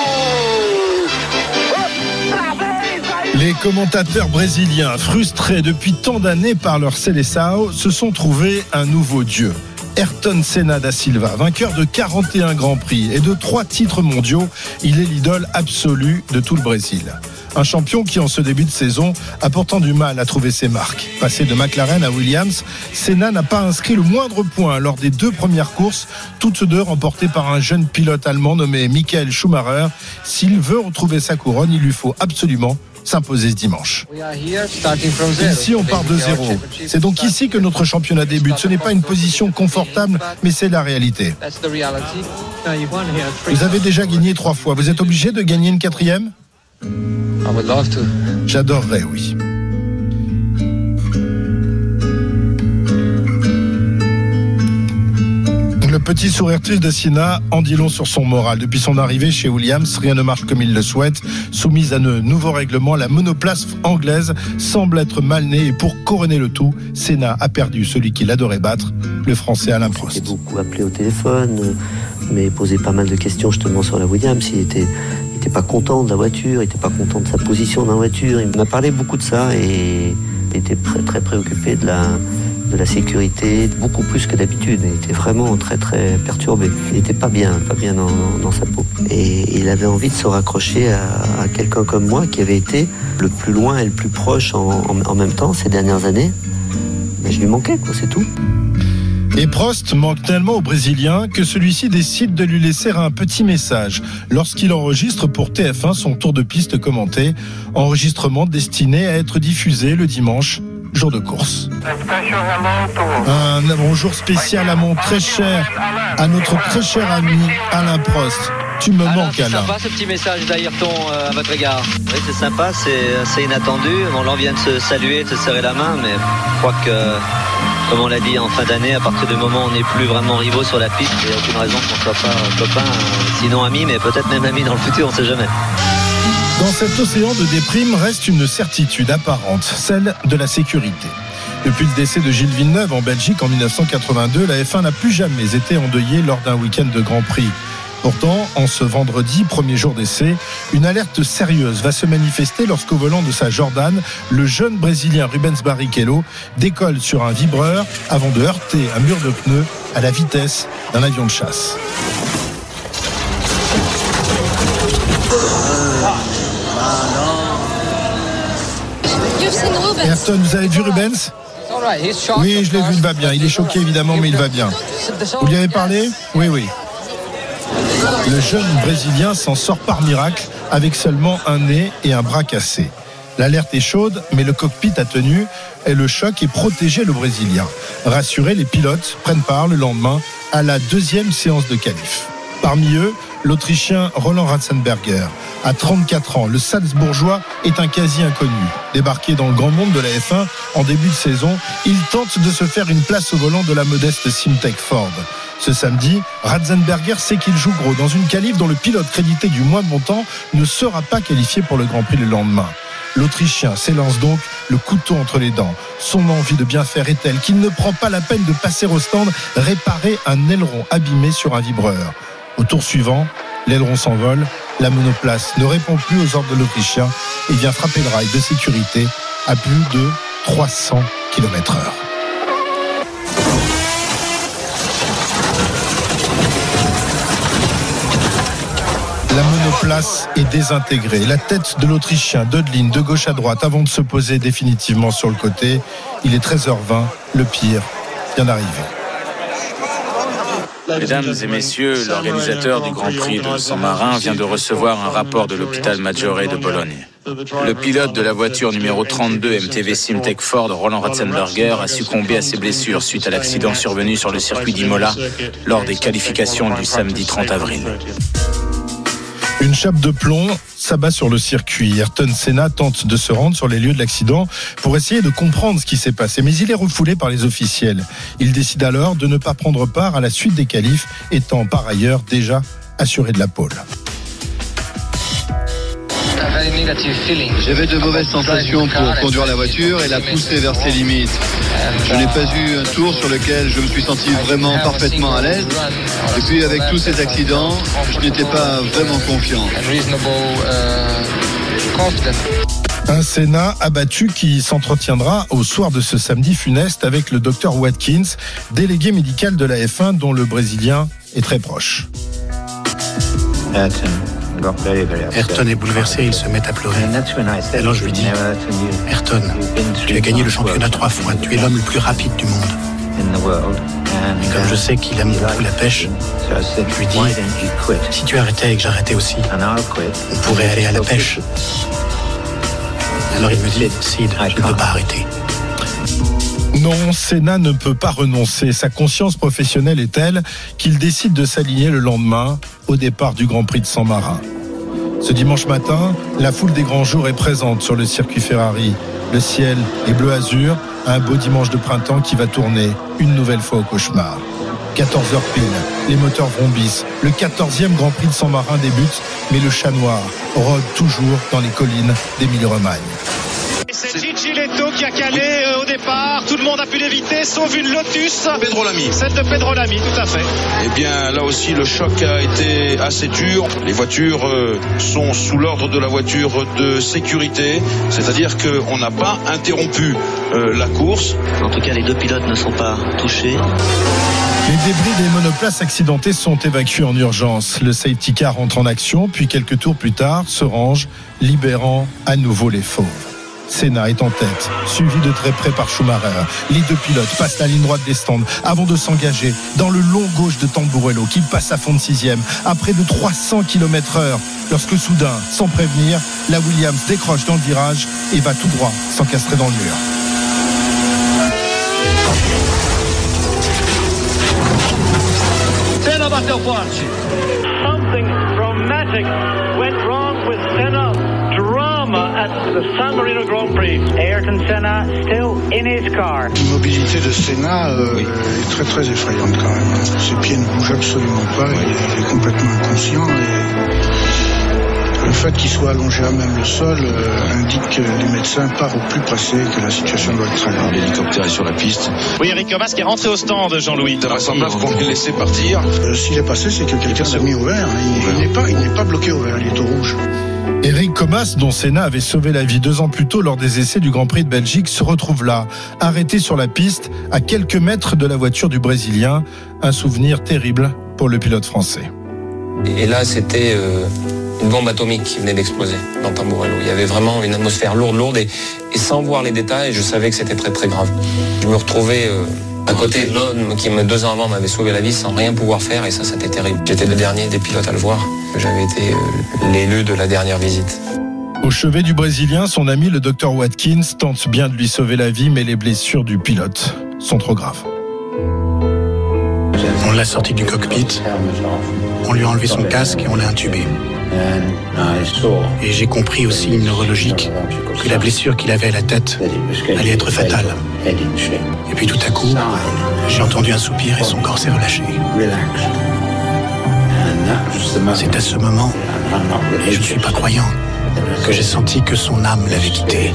[SPEAKER 13] Les commentateurs brésiliens, frustrés depuis tant d'années par leur Seleção, se sont trouvés un nouveau dieu. Ayrton Senna da Silva, vainqueur de quarante et un Grands Prix et de trois titres mondiaux, il est l'idole absolue de tout le Brésil. Un champion qui, en ce début de saison, a pourtant du mal à trouver ses marques. Passé de McLaren à Williams, Senna n'a pas inscrit le moindre point lors des deux premières courses, toutes deux remportées par un jeune pilote allemand nommé Michael Schumacher. S'il veut retrouver sa couronne, il lui faut absolument s'imposer ce dimanche. Ici, on part de zéro. C'est donc ici que notre championnat débute. Ce n'est pas une position confortable, mais c'est la réalité. Vous avez déjà gagné trois fois. Vous êtes obligé de gagner une quatrième ? J'adorerais, oui. Le petit sourire triste de Senna en dit long sur son moral. Depuis son arrivée chez Williams, rien ne marche comme il le souhaite. Soumise à de nouveaux règlements, la monoplace anglaise semble être mal née. Et pour couronner le tout, Senna a perdu celui qu'il adorait battre, le Français Alain Prost.
[SPEAKER 19] Il était beaucoup appelé au téléphone, mais posait pas mal de questions justement sur la Williams. Il était, il était pas content de la voiture, il était pas content de sa position dans la voiture. Il m'a parlé beaucoup de ça et il était très, très préoccupé de la... de la sécurité, beaucoup plus que d'habitude. Il était vraiment très très perturbé. Il n'était pas bien, pas bien dans, dans sa peau. Et il avait envie de se raccrocher à, à quelqu'un comme moi qui avait été le plus loin et le plus proche en, en, en même temps ces dernières années. Mais je lui manquais, quoi, c'est tout.
[SPEAKER 13] Et Prost manque tellement au Brésilien que celui-ci décide de lui laisser un petit message lorsqu'il enregistre pour T F un son tour de piste commenté. Enregistrement destiné à être diffusé le dimanche, jour de course. Un bonjour spécial à mon très cher à notre très cher ami Alain Prost. Tu me
[SPEAKER 20] Alors,
[SPEAKER 13] manques,
[SPEAKER 20] c'est
[SPEAKER 13] Alain.
[SPEAKER 20] sympa ce petit message d'Ayrton euh, à votre égard. Oui, c'est sympa, c'est assez inattendu. Bon, là, on vient de se saluer, de se serrer la main, mais je crois que, comme on l'a dit en fin d'année, à partir du moment où on n'est plus vraiment rivaux sur la piste, il n'y a aucune raison qu'on ne soit pas copains, euh, sinon amis, mais peut-être même amis dans le futur, on ne sait jamais.
[SPEAKER 13] Dans cet océan de déprime reste une certitude apparente, celle de la sécurité. Depuis le décès de Gilles Villeneuve en Belgique en dix-neuf cent quatre-vingt-deux, la F un n'a plus jamais été endeuillée lors d'un week-end de Grand Prix. Pourtant, en ce vendredi, premier jour d'essai, une alerte sérieuse va se manifester lorsqu'au volant de sa Jordan, le jeune Brésilien Rubens Barrichello décolle sur un vibreur avant de heurter un mur de pneus à la vitesse d'un avion de chasse. Ayrton, vous avez vu Rubens ? Oui, je l'ai vu, il va bien. Il est choqué évidemment, mais il va bien. Vous lui avez parlé ? Oui, oui. Le jeune Brésilien s'en sort par miracle avec seulement un nez et un bras cassés. L'alerte est chaude, mais le cockpit a tenu et le choc est protégé le Brésilien. Rassurés, les pilotes prennent part le lendemain à la deuxième séance de qualif. Parmi eux, l'Autrichien Roland Ratzenberger. À trente-quatre ans, le Salzbourgeois est un quasi-inconnu. Débarqué dans le grand monde de la F un en début de saison, il tente de se faire une place au volant de la modeste Simtek Ford. Ce samedi, Ratzenberger sait qu'il joue gros dans une qualif dont le pilote crédité du moins bon temps ne sera pas qualifié pour le Grand Prix le lendemain. L'Autrichien s'élance donc le couteau entre les dents. Son envie de bien faire est telle qu'il ne prend pas la peine de passer au stand réparer un aileron abîmé sur un vibreur. Au tour suivant, l'aileron s'envole, la monoplace ne répond plus aux ordres de l'Autrichien et vient frapper le rail de sécurité à plus de trois cents kilomètres heure. La monoplace est désintégrée. La tête de l'Autrichien dodeline de gauche à droite avant de se poser définitivement sur le côté. Il est treize heures vingt. Le pire vient d'arriver.
[SPEAKER 21] Mesdames et messieurs, l'organisateur du Grand Prix de San Marin vient de recevoir un rapport de l'hôpital Maggiore de Bologne. Le pilote de la voiture numéro trente-deux M T V Simtek Ford, Roland Ratzenberger, a succombé à ses blessures suite à l'accident survenu sur le circuit d'Imola lors des qualifications du samedi trente avril.
[SPEAKER 13] Une chape de plomb s'abat sur le circuit. Ayrton Senna tente de se rendre sur les lieux de l'accident pour essayer de comprendre ce qui s'est passé. Mais il est refoulé par les officiels. Il décide alors de ne pas prendre part à la suite des qualifs, étant par ailleurs déjà assuré de la pole.
[SPEAKER 22] J'avais de mauvaises sensations pour conduire la voiture et la pousser vers ses limites. Je n'ai pas eu un tour sur lequel je me suis senti vraiment parfaitement à l'aise. Et puis avec tous ces accidents, je n'étais pas vraiment confiant.
[SPEAKER 13] Un Senna abattu qui s'entretiendra au soir de ce samedi funeste avec le docteur Watkins, délégué médical de la F un dont le Brésilien est très proche.
[SPEAKER 23] Ayrton est bouleversé, il se met à pleurer. Alors je lui dis, Ayrton, tu as gagné le championnat trois fois, tu es l'homme le plus rapide du monde. Et comme je sais qu'il aime beaucoup la pêche, je lui dis, si tu arrêtais et que j'arrêtais aussi, on pourrait aller à la pêche. Alors il me dit, Sid, je ne peux pas arrêter.
[SPEAKER 13] Non, Senna ne peut pas renoncer. Sa conscience professionnelle est telle qu'il décide de s'aligner le lendemain au départ du Grand Prix de San Marin. Ce dimanche matin, la foule des grands jours est présente sur le circuit Ferrari. Le ciel est bleu azur, un beau dimanche de printemps qui va tourner une nouvelle fois au cauchemar. quatorze heures pile, les moteurs vrombissent. Le quatorzième Grand Prix de San Marin débute, mais le chat noir rôde toujours dans les collines d'Émilie-Romagne.
[SPEAKER 24] C'est Gigi Leto qui a calé euh, au départ. Tout le monde a pu l'éviter, sauf une Lotus.
[SPEAKER 8] Pedro Lamy.
[SPEAKER 24] Celle de Pedro Lamy, tout à fait.
[SPEAKER 8] Eh bien, là aussi, le choc a été assez dur. Les voitures euh, sont sous l'ordre de la voiture de sécurité. C'est-à-dire qu'on n'a pas interrompu euh, la course.
[SPEAKER 20] En tout cas, les deux pilotes ne sont pas touchés.
[SPEAKER 13] Les débris des monoplaces accidentées sont évacués en urgence. Le safety car entre en action, puis quelques tours plus tard, se range, libérant à nouveau les fauves. Senna est en tête, suivi de très près par Schumacher. Les deux pilotes passent la ligne droite des stands avant de s'engager dans le long gauche de Tamburello qui passe à fond de sixième à près de trois cents kilomètres heure lorsque soudain, sans prévenir, la Williams décroche dans le virage et va tout droit s'encastrer dans le mur.
[SPEAKER 18] Senna bateu forte.
[SPEAKER 24] Something dramatic went wrong with Senna. Drama at the San Marino Grand Prix. Ayrton Senna still in his car.
[SPEAKER 23] L'immobilité de Senna euh, oui. est très très effrayante quand même. Ses pieds ne bougent absolument pas, il est, il est complètement inconscient et le fait qu'il soit allongé à même le sol euh, indique que les médecins partent au plus pressé, que la situation doit être très grave.
[SPEAKER 8] L'hélicoptère est sur la piste.
[SPEAKER 24] Oui, Eric Mas qui est rentré au stand, Jean-Louis.
[SPEAKER 8] C'est vraisemblable qu'on l'ait laissé partir.
[SPEAKER 23] Euh, S'il est passé, c'est que quelqu'un l'a mis au vert. Il, il n'est pas, il n'est pas bloqué au vert, il est au rouge.
[SPEAKER 13] Eric Comas, dont Senna avait sauvé la vie deux ans plus tôt lors des essais du Grand Prix de Belgique, se retrouve là, arrêté sur la piste, à quelques mètres de la voiture du Brésilien. Un souvenir terrible pour le pilote français.
[SPEAKER 3] Et là, c'était euh, une bombe atomique qui venait d'exploser dans Tamburello. Il y avait vraiment une atmosphère lourde, lourde, et, et sans voir les détails, je savais que c'était très, très grave. Je me retrouvais euh, à côté de l'homme qui, deux ans avant, m'avait sauvé la vie sans rien pouvoir faire, et ça, c'était terrible. J'étais le dernier des pilotes à le voir. J'avais été euh, l'élu de la dernière visite.
[SPEAKER 13] Au chevet du Brésilien, son ami le docteur Watkins tente bien de lui sauver la vie, mais les blessures du pilote sont trop graves.
[SPEAKER 23] On l'a sorti du cockpit, on lui a enlevé son casque et on l'a intubé. Et j'ai compris aussi neurologique que la blessure qu'il avait à la tête allait être fatale. Et puis tout à coup, j'ai entendu un soupir et son corps s'est relâché. C'est à ce moment, et je ne suis pas croyant, que j'ai senti que son âme l'avait quitté.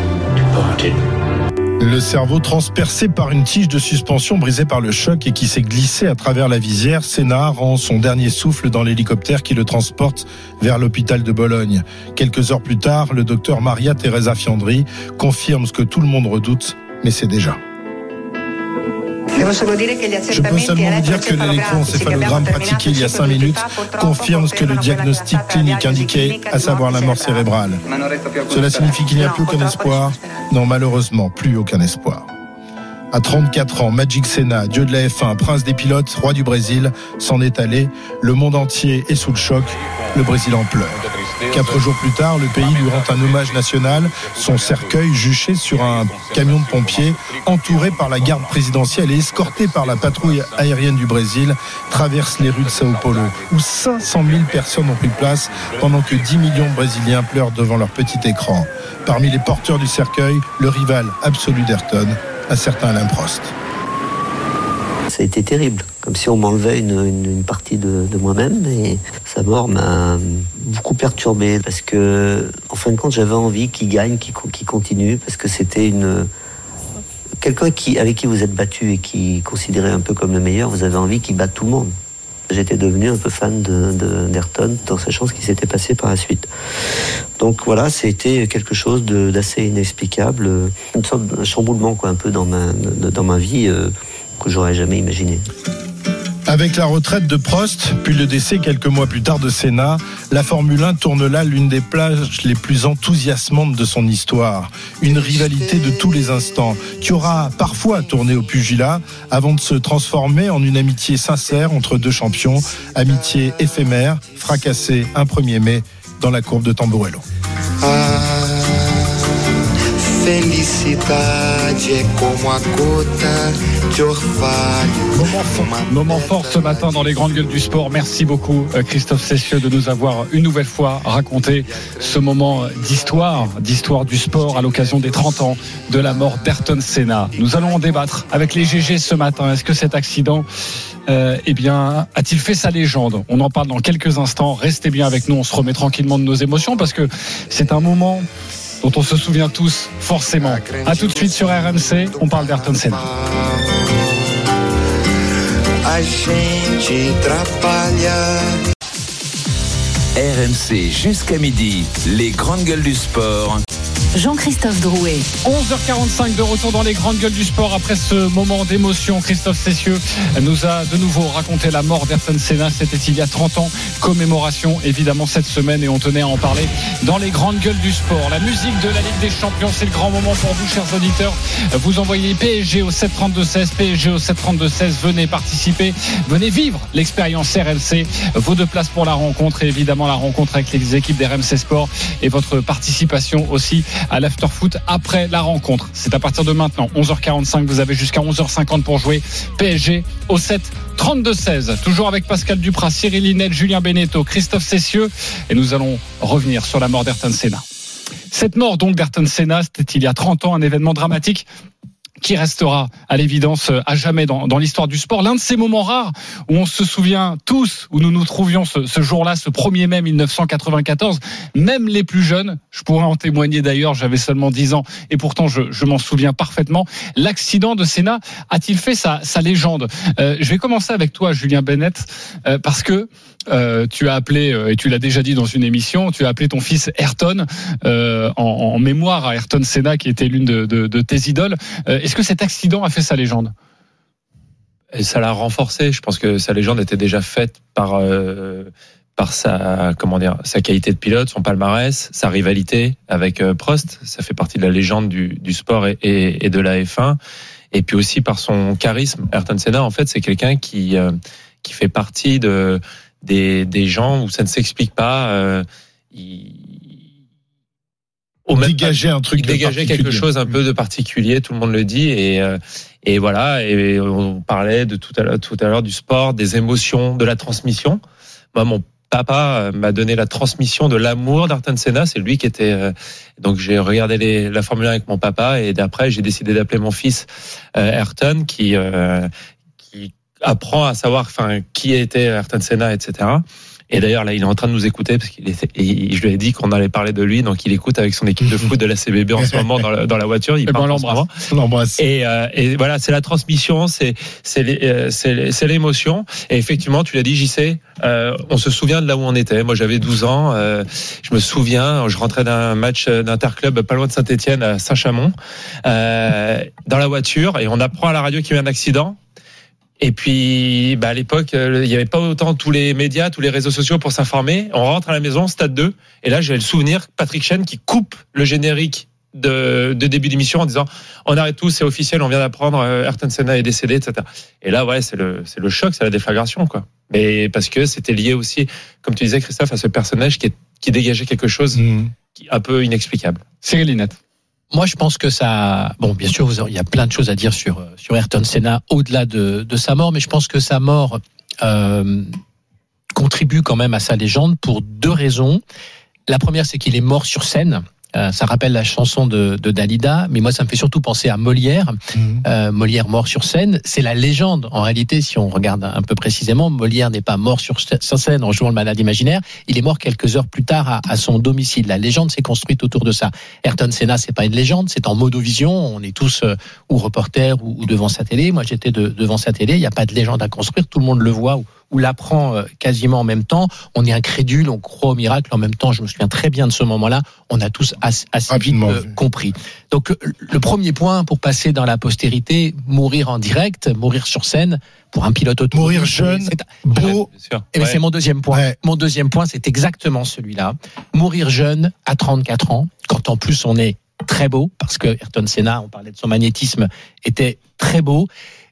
[SPEAKER 13] Le cerveau transpercé par une tige de suspension brisée par le choc et qui s'est glissée à travers la visière, Senna rend son dernier souffle dans l'hélicoptère qui le transporte vers l'hôpital de Bologne. Quelques heures plus tard, le docteur Maria Teresa Fiandri confirme ce que tout le monde redoute, mais c'est déjà. Je peux seulement vous dire que l'électroencéphalogramme pratiqué il y a cinq minutes confirme ce que le diagnostic clinique indiquait, à savoir la mort cérébrale. Cela signifie qu'il n'y a plus aucun espoir. Non, malheureusement, plus aucun espoir. À trente-quatre ans, Magic Senna, dieu de la F un, prince des pilotes, roi du Brésil, s'en est allé. Le monde entier est sous le choc. Le Brésil en pleure. Quatre jours plus tard, le pays lui rend un hommage national. Son cercueil, juché sur un camion de pompiers, entouré par la garde présidentielle et escorté par la patrouille aérienne du Brésil, traverse les rues de Sao Paulo, où cinq cent mille personnes ont pris place, pendant que dix millions de Brésiliens pleurent devant leur petit écran. Parmi les porteurs du cercueil, le rival absolu d'Ayrton, un certain Alain Prost.
[SPEAKER 19] Ça a été terrible, comme si on m'enlevait une, une, une partie de, de moi-même, et sa mort m'a beaucoup perturbé parce que, en fin de compte, j'avais envie qu'il gagne, qu'il, qu'il continue, parce que c'était une quelqu'un qui, avec qui vous êtes battu et qui considéré un peu comme le meilleur. Vous avez envie qu'il batte tout le monde. J'étais devenu un peu fan de, de, d'Ayrton, dans sachant ce qui s'était passé par la suite. Donc voilà, c'était quelque chose de, d'assez inexplicable, une sorte de chamboulement quoi, un peu dans ma, dans ma vie. Euh, que j'aurais jamais imaginé.
[SPEAKER 13] Avec la retraite de Prost, puis le décès quelques mois plus tard de Senna, la Formule un tourne là l'une des plages les plus enthousiasmantes de son histoire. Une rivalité de tous les instants, qui aura parfois tourné au pugilat, avant de se transformer en une amitié sincère entre deux champions. Amitié éphémère, fracassée un premier mai dans la courbe de Tamburello.
[SPEAKER 6] Ah, felicidade é como a gota de orvalho.
[SPEAKER 4] Moment fort, moment fort ce matin dans les grandes gueules du sport. Merci beaucoup Christophe Cessieux de nous avoir une nouvelle fois raconté ce moment d'histoire, d'histoire du sport à l'occasion des trente ans de la mort d'Ayrton Senna. Nous allons en débattre avec les G G ce matin. Est-ce que cet accident Euh, eh bien, a-t-il fait sa légende ? On en parle dans quelques instants. Restez bien avec nous, on se remet tranquillement de nos émotions parce que c'est un moment dont on se souvient tous forcément. A tout de suite sur R M C, on parle d'Ayrton Senna.
[SPEAKER 6] A gente trabalha.
[SPEAKER 2] R M C jusqu'à midi, les grandes gueules du sport.
[SPEAKER 1] Jean-Christophe Drouet.
[SPEAKER 4] onze heures quarante-cinq de retour dans les grandes gueules du sport après ce moment d'émotion. Christophe Cessieux nous a de nouveau raconté la mort d'Ayrton Senna. C'était il y a trente ans. Commémoration évidemment cette semaine et on tenait à en parler dans les grandes gueules du sport. La musique de la Ligue des Champions, c'est le grand moment pour vous chers auditeurs. Vous envoyez P S G au sept trente-deux seize, P S G au sept trente-deux seize. Venez participer, venez vivre l'expérience R M C. Vos deux places pour la rencontre et évidemment la rencontre avec les équipes d'R M C Sport et votre participation aussi à l'after-foot après la rencontre. C'est à partir de maintenant, onze heures quarante-cinq, vous avez jusqu'à onze heures cinquante pour jouer P S G au sept trente-deux seize. Toujours avec Pascal Duprat, Cyril Linette, Julien Beneteau, Christophe Cessieux, et nous allons revenir sur la mort d'Ayrton Senna. Cette mort donc d'Ayrton Senna, c'était il y a trente ans, un événement dramatique qui restera à l'évidence à jamais dans, dans l'histoire du sport. L'un de ces moments rares où on se souvient tous, où nous nous trouvions ce, ce jour-là, ce premier mai mille neuf cent quatre-vingt-quatorze, même les plus jeunes, je pourrais en témoigner d'ailleurs, j'avais seulement dix ans et pourtant je, je m'en souviens parfaitement. L'accident de Senna a-t-il fait sa, sa légende ? euh, Je vais commencer avec toi, Julien Bennett, euh, parce que Euh, tu as appelé, euh, et tu l'as déjà dit dans une émission, tu as appelé ton fils Ayrton euh, en, en mémoire à Ayrton Senna qui était l'une de, de, de tes idoles. Euh, est-ce que cet accident a fait sa légende ?
[SPEAKER 12] Et ça l'a renforcé. Je pense que sa légende était déjà faite par euh, par sa comment dire sa qualité de pilote, son palmarès, sa rivalité avec euh, Prost. Ça fait partie de la légende du, du sport et, et, et de la F un. Et puis aussi par son charisme. Ayrton Senna, en fait, c'est quelqu'un qui euh, qui fait partie de Des, des gens où ça ne s'explique pas. Euh, il,
[SPEAKER 13] au même dégageait un truc,
[SPEAKER 12] il dégageait quelque chose un peu de particulier. Tout le monde le dit et euh, et voilà. Et on parlait de tout à l'heure, tout à l'heure du sport, des émotions, de la transmission. Moi, mon papa m'a donné la transmission de l'amour d'Ayrton Senna. C'est lui qui était. Euh, donc j'ai regardé les, la Formule un avec mon papa et d'après j'ai décidé d'appeler mon fils euh, Ayrton qui euh, qui apprend à savoir, enfin, qui était Ayrton Senna, et cetera. Et d'ailleurs, là, il est en train de nous écouter parce qu'il était, et je lui ai dit qu'on allait parler de lui, donc il écoute avec son équipe de foot de la C B B en ce moment dans la, dans la voiture. Il
[SPEAKER 4] parle en ce moment.
[SPEAKER 13] On l'embrasse.
[SPEAKER 12] Et, euh, et voilà, c'est la transmission, c'est c'est les, c'est, c'est l'émotion. Et effectivement, tu l'as dit, J C, euh, on se souvient de là où on était. Moi, j'avais douze ans. Euh, je me souviens, je rentrais d'un match d'interclub pas loin de Saint-Étienne à Saint-Chamond, euh, dans la voiture, et on apprend à la radio qu'il y a eu un accident. Et puis, bah, à l'époque, il n'y avait pas autant tous les médias, tous les réseaux sociaux pour s'informer. On rentre à la maison, stade deux. Et là, j'ai le souvenir, Patrick Chen qui coupe le générique de, de début d'émission en disant, on arrête tout, c'est officiel, on vient d'apprendre, Ayrton Senna est décédé, et cetera. Et là, ouais, c'est le, c'est le choc, c'est la déflagration, quoi. Mais parce que c'était lié aussi, comme tu disais, Christophe, à ce personnage qui, est, qui dégageait quelque chose mmh. qui, un peu inexplicable.
[SPEAKER 4] Cyril Linette.
[SPEAKER 10] Moi, je pense que ça. Bon, bien sûr, il y a plein de choses à dire sur sur Ayrton Senna au-delà de, de sa mort, mais je pense que sa mort euh, contribue quand même à sa légende pour deux raisons. La première, c'est qu'il est mort sur scène. Euh, ça rappelle la chanson de, de Dalida, mais moi, ça me fait surtout penser à Molière. Mmh. Euh, Molière mort sur scène, c'est la légende. En réalité, si on regarde un peu précisément, Molière n'est pas mort sur scène en jouant le malade imaginaire. Il est mort quelques heures plus tard à, à son domicile. La légende s'est construite autour de ça. Ayrton Senna, c'est pas une légende, c'est en modovision. On est tous euh, ou reporters ou, ou devant sa télé. Moi, j'étais de, devant sa télé. Il n'y a pas de légende à construire. Tout le monde le voit ou, ou l'apprend euh, quasiment en même temps. On est incrédule, on croit au miracle. En même temps, je me souviens très bien de ce moment-là. On a tous assez, assez vite euh, compris. Donc, le premier point pour passer dans la postérité, mourir en direct, mourir sur scène, pour un pilote auto.
[SPEAKER 13] Mourir jeune, c'est beau.
[SPEAKER 10] Et ouais. C'est mon deuxième point. Ouais. Mon deuxième point, c'est exactement celui-là. Mourir jeune, à trente-quatre ans, quand en plus on est très beau, parce que Ayrton Senna, on parlait de son magnétisme, était très beau.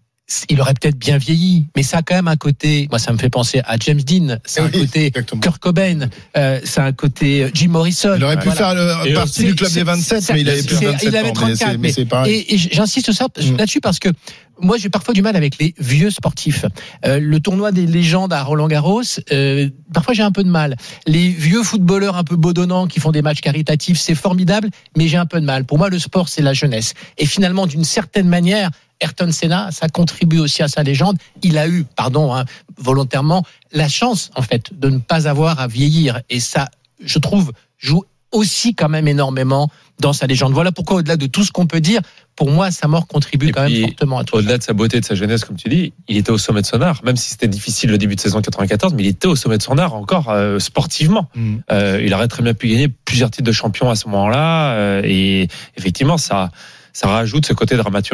[SPEAKER 10] Il aurait peut-être bien vieilli, mais ça a quand même un côté, moi ça me fait penser à James Dean, c'est oui, un côté exactement. Kurt Cobain, euh, c'est un côté Jim Morrison.
[SPEAKER 13] Il aurait pu voilà. faire le, partie du club des vingt-sept, mais il avait plus de vingt-sept il avait trente-quatre, ans, mais, mais c'est, mais c'est pareil. Et, et j'insiste ça, mm. là-dessus parce que moi j'ai parfois du mal avec les vieux sportifs. Euh, le tournoi des légendes à Roland-Garros, euh, parfois j'ai un peu de mal. Les vieux footballeurs un peu bedonnants qui font des matchs caritatifs, c'est formidable, mais j'ai un peu de mal. Pour moi le sport c'est la jeunesse. Et finalement d'une certaine manière, Ayrton Senna, ça contribue aussi à sa légende. Il a eu, pardon, hein, volontairement, la chance, en fait, de ne pas avoir à vieillir. Et ça, je trouve, joue aussi quand même énormément dans sa légende. Voilà pourquoi, au-delà de tout ce qu'on peut dire, pour moi, sa mort contribue et quand puis, même fortement à tout
[SPEAKER 12] au-delà
[SPEAKER 10] ça.
[SPEAKER 12] De sa beauté, de sa jeunesse, comme tu dis, il était au sommet de son art. Même si c'était difficile le début de saison quatre-vingt-quatorze, mais il était au sommet de son art encore euh, sportivement. Mmh. Euh, il aurait très bien pu gagner plusieurs titres de champion à ce moment-là. Euh, et effectivement, ça... ça rajoute ce côté dramaturgique.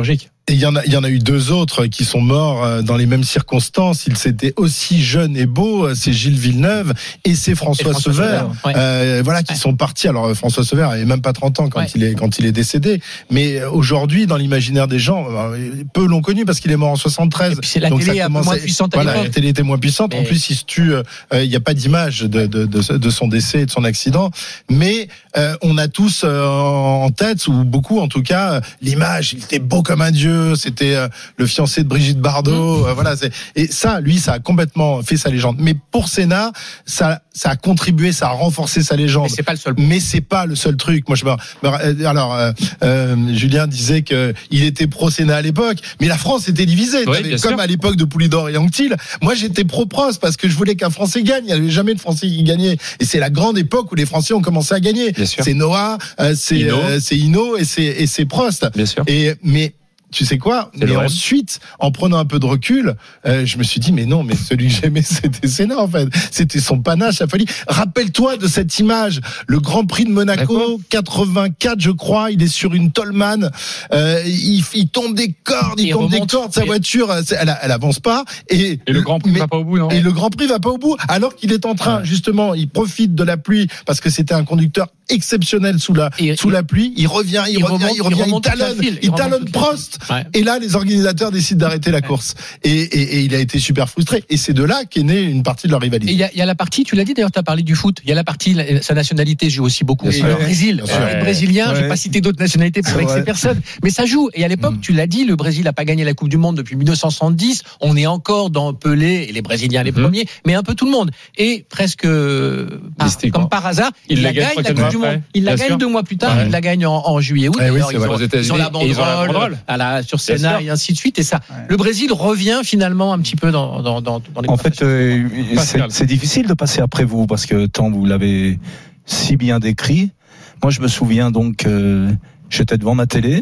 [SPEAKER 13] Et il y en a, il y en a eu deux autres qui sont morts dans les mêmes circonstances. Ils étaient aussi jeunes et beaux. C'est Gilles Villeneuve et c'est François, et François Sever, ouais. euh, voilà, qui ouais. sont partis. Alors François Sever avait même pas trente ans quand ouais. il est quand il est décédé. Mais aujourd'hui, dans l'imaginaire des gens, peu l'ont connu parce qu'il est mort en soixante-treize.
[SPEAKER 10] Et puis c'est la donc télé un peu moins puissante à
[SPEAKER 13] voilà,
[SPEAKER 10] l'époque.
[SPEAKER 13] La télé était moins puissante. Mais... En plus, il se tue. Il euh, n'y a pas d'image de, de, de, de son décès et de son accident. Mais euh, on a tous euh, en tête, ou beaucoup en tout cas, l'image. Il était beau comme un dieu. C'était euh, le fiancé de Brigitte Bardot, mmh. euh, voilà. C'est... Et ça, lui, ça a complètement fait sa légende. Mais pour Senna, ça, ça a contribué, ça a renforcé sa légende.
[SPEAKER 10] Mais c'est pas le seul.
[SPEAKER 13] Mais c'est pas le seul truc. Moi, je me... alors, euh, euh, Julien disait que il était pro Senna à l'époque, mais la France était divisée. Oui, comme sûr. À l'époque de Poulidor et Anctil. Moi, j'étais pro Prost parce que je voulais qu'un Français gagne. Il n'y avait jamais de Français qui gagnait. Et c'est la grande époque où les Français ont commencé à gagner. C'est Noah, euh, c'est Hinault. Euh, c'est Hinault et c'est et c'est Prost.
[SPEAKER 12] Bien sûr.
[SPEAKER 13] Et mais tu sais quoi? C'est mais ensuite, en prenant un peu de recul, euh, je me suis dit, mais non, mais celui que j'aimais, c'était Senna, en fait. C'était son panache, sa folie. Rappelle-toi de cette image. Le Grand Prix de Monaco, quatre-vingt-quatre, je crois. Il est sur une Toleman. Euh, il, il tombe des cordes, il, il tombe remonte, des cordes. Sa et... voiture, elle, elle avance pas. Et,
[SPEAKER 4] et le Grand Prix mais, va pas au bout, non?
[SPEAKER 13] Et le Grand Prix va pas au bout. Alors qu'il est en train, ouais. justement, il profite de la pluie parce que c'était un conducteur exceptionnel sous la, et, sous et, la pluie. Il revient, il, il revient, remonte, il revient, il, il talonne, il, il talonne Prost. Ouais. Et là, les organisateurs décident d'arrêter la course. Et, et, et il a été super frustré. Et c'est de là qu'est née une partie de leur rivalité.
[SPEAKER 10] Et il y a, il y a la partie, tu l'as dit d'ailleurs, tu as parlé du foot. Il y a la partie, la, sa nationalité joue aussi beaucoup. Et le Brésil, ouais. les Brésiliens, ouais. je vais pas citer d'autres nationalités pour vexer personne, mais ça joue. Et à l'époque, mm. tu l'as dit, le Brésil n'a pas gagné la Coupe du Monde depuis mille neuf cent soixante-dix. On est encore dans Pelé et les Brésiliens les mm. premiers, mais un peu tout le monde. Et presque par, comme par hasard, il, il la gagne la Coupe du Monde. Il la gagne deux mois plus tard. Il la gagne en juillet.
[SPEAKER 12] Oui, ils ont la
[SPEAKER 10] banderole sur Senna et ainsi de suite. Et ça, ouais. le Brésil revient finalement un petit peu dans, dans, dans, dans les.
[SPEAKER 5] En fait, euh, c'est, c'est difficile de passer après vous parce que tant vous l'avez si bien décrit. Moi, je me souviens donc, euh, j'étais devant ma télé,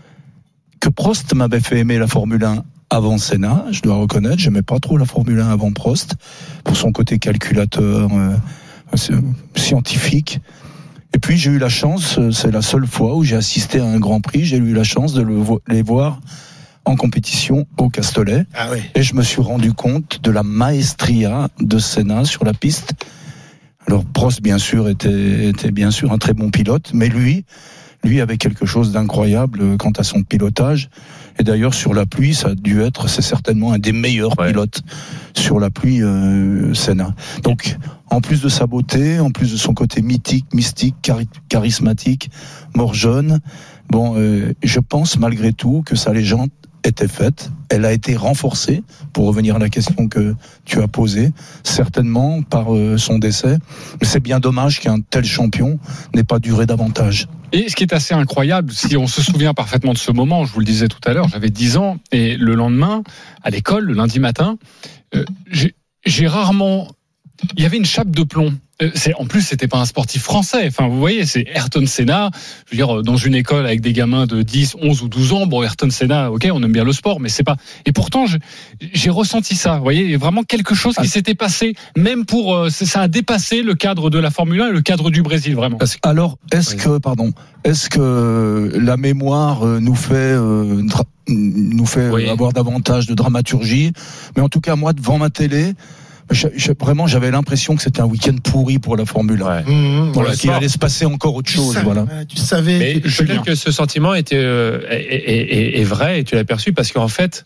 [SPEAKER 5] que Prost m'avait fait aimer la Formule un avant Senna. Je dois reconnaître, j'aimais pas trop la Formule un avant Prost pour son côté calculateur, euh, scientifique. Et puis j'ai eu la chance, c'est la seule fois où j'ai assisté à un Grand Prix, j'ai eu la chance de le, les voir en compétition au Castellet.
[SPEAKER 13] Ah oui.
[SPEAKER 5] Et je me suis rendu compte de la maestria de Senna sur la piste. Alors Prost, bien sûr, était, était bien sûr un très bon pilote, mais lui, lui avait quelque chose d'incroyable quant à son pilotage. Et d'ailleurs, sur la pluie, ça a dû être, c'est certainement un des meilleurs ouais. pilotes sur la pluie, euh, Senna. Donc, en plus de sa beauté, en plus de son côté mythique, mystique, chari- charismatique, mort jeune, bon, euh, je pense malgré tout que sa légende était faite. Elle a été renforcée, pour revenir à la question que tu as posée, certainement par euh, son décès. Mais c'est bien dommage qu'un tel champion n'ait pas duré davantage.
[SPEAKER 4] Et ce qui est assez incroyable, si on se souvient parfaitement de ce moment, je vous le disais tout à l'heure, j'avais dix ans, et le lendemain, à l'école, le lundi matin, euh, j'ai, j'ai rarement... Il y avait une chape de plomb. C'est, en plus, c'était pas un sportif français. Enfin, vous voyez, c'est Ayrton Senna. Je veux dire, dans une école avec des gamins de dix, onze ou douze ans, bon, Ayrton Senna, ok, on aime bien le sport, mais c'est pas. Et pourtant, je, j'ai ressenti ça. Vous voyez, il y a vraiment quelque chose qui s'était passé, même pour, ça a dépassé le cadre de la Formule un et le cadre du Brésil, vraiment.
[SPEAKER 5] Alors, est-ce que, pardon, est-ce que la mémoire nous fait, euh, dra- nous fait oui. avoir davantage de dramaturgie? Mais en tout cas, moi, devant ma télé, Je, je, vraiment, j'avais l'impression que c'était un week-end pourri pour la Formule un. Ouais. Mmh, voilà, qu'il allait se passer encore autre chose.
[SPEAKER 13] Tu savais,
[SPEAKER 5] voilà.
[SPEAKER 13] Tu savais.
[SPEAKER 12] Mais tu, peut-être que ce sentiment était euh, est, est, est, est vrai et tu l'as perçu parce qu'en fait,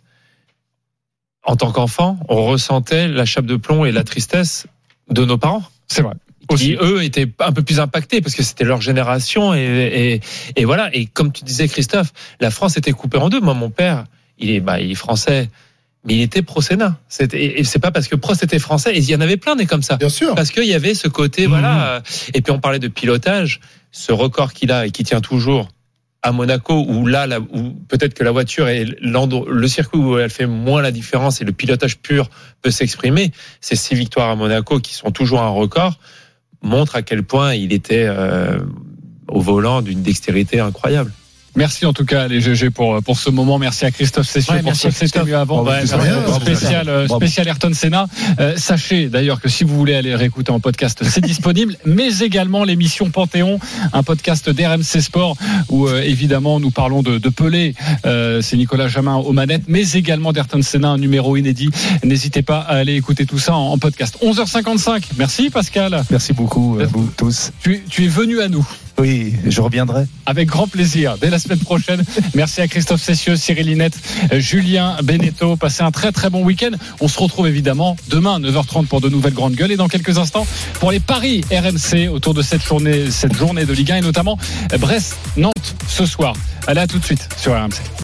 [SPEAKER 12] en tant qu'enfant, on ressentait la chape de plomb et la tristesse de nos parents.
[SPEAKER 4] C'est vrai.
[SPEAKER 12] Qui, eux, étaient un peu plus impactés parce que c'était leur génération et, et, et voilà. Et comme tu disais, Christophe, la France était coupée en deux. Moi, mon père, il est, bah, il est français. Mais il était pro-Senna. C'était, et c'est pas parce que Prost était français. Et il y en avait plein des comme ça.
[SPEAKER 13] Bien sûr.
[SPEAKER 12] Parce qu'il y avait ce côté, mmh. voilà. Et puis on parlait de pilotage. Ce record qu'il a et qui tient toujours à Monaco, où là, là où peut-être que la voiture est le circuit où elle fait moins la différence et le pilotage pur peut s'exprimer. Ces six victoires à Monaco qui sont toujours un record montrent à quel point il était euh, au volant d'une dextérité incroyable.
[SPEAKER 4] Merci en tout cas les G G pour pour ce moment. Merci à Christophe Cessieux
[SPEAKER 10] Ouais,
[SPEAKER 4] pour
[SPEAKER 10] merci
[SPEAKER 4] ce C'était mieux avant.
[SPEAKER 5] Bravo,
[SPEAKER 4] Ouais,
[SPEAKER 5] c'est
[SPEAKER 4] merci.
[SPEAKER 5] rien, bravo,
[SPEAKER 4] spécial euh,
[SPEAKER 5] bravo.
[SPEAKER 4] spécial Ayrton Senna. Euh, sachez d'ailleurs que si vous voulez aller réécouter en podcast, c'est disponible, mais également l'émission Panthéon, un podcast d'R M C Sport où euh, évidemment nous parlons de, de Pelé. Euh, c'est Nicolas Jamin aux manettes, mais également d'Ayrton Senna, un numéro inédit. N'hésitez pas à aller écouter tout ça en, en podcast. onze heures cinquante-cinq. Merci Pascal.
[SPEAKER 5] Merci beaucoup à vous tous.
[SPEAKER 4] Tu, tu es venu à nous.
[SPEAKER 5] Oui, je reviendrai.
[SPEAKER 4] Avec grand plaisir, dès la semaine prochaine. Merci à Christophe Cessieux, Cyril Linette, Julien Beneteau. Passez un très très bon week-end. On se retrouve évidemment demain, neuf heures trente pour de nouvelles grandes gueules. Et dans quelques instants, pour les paris R M C autour de cette journée, cette journée de Ligue un et notamment Brest-Nantes ce soir. Allez, à tout de suite sur R M C.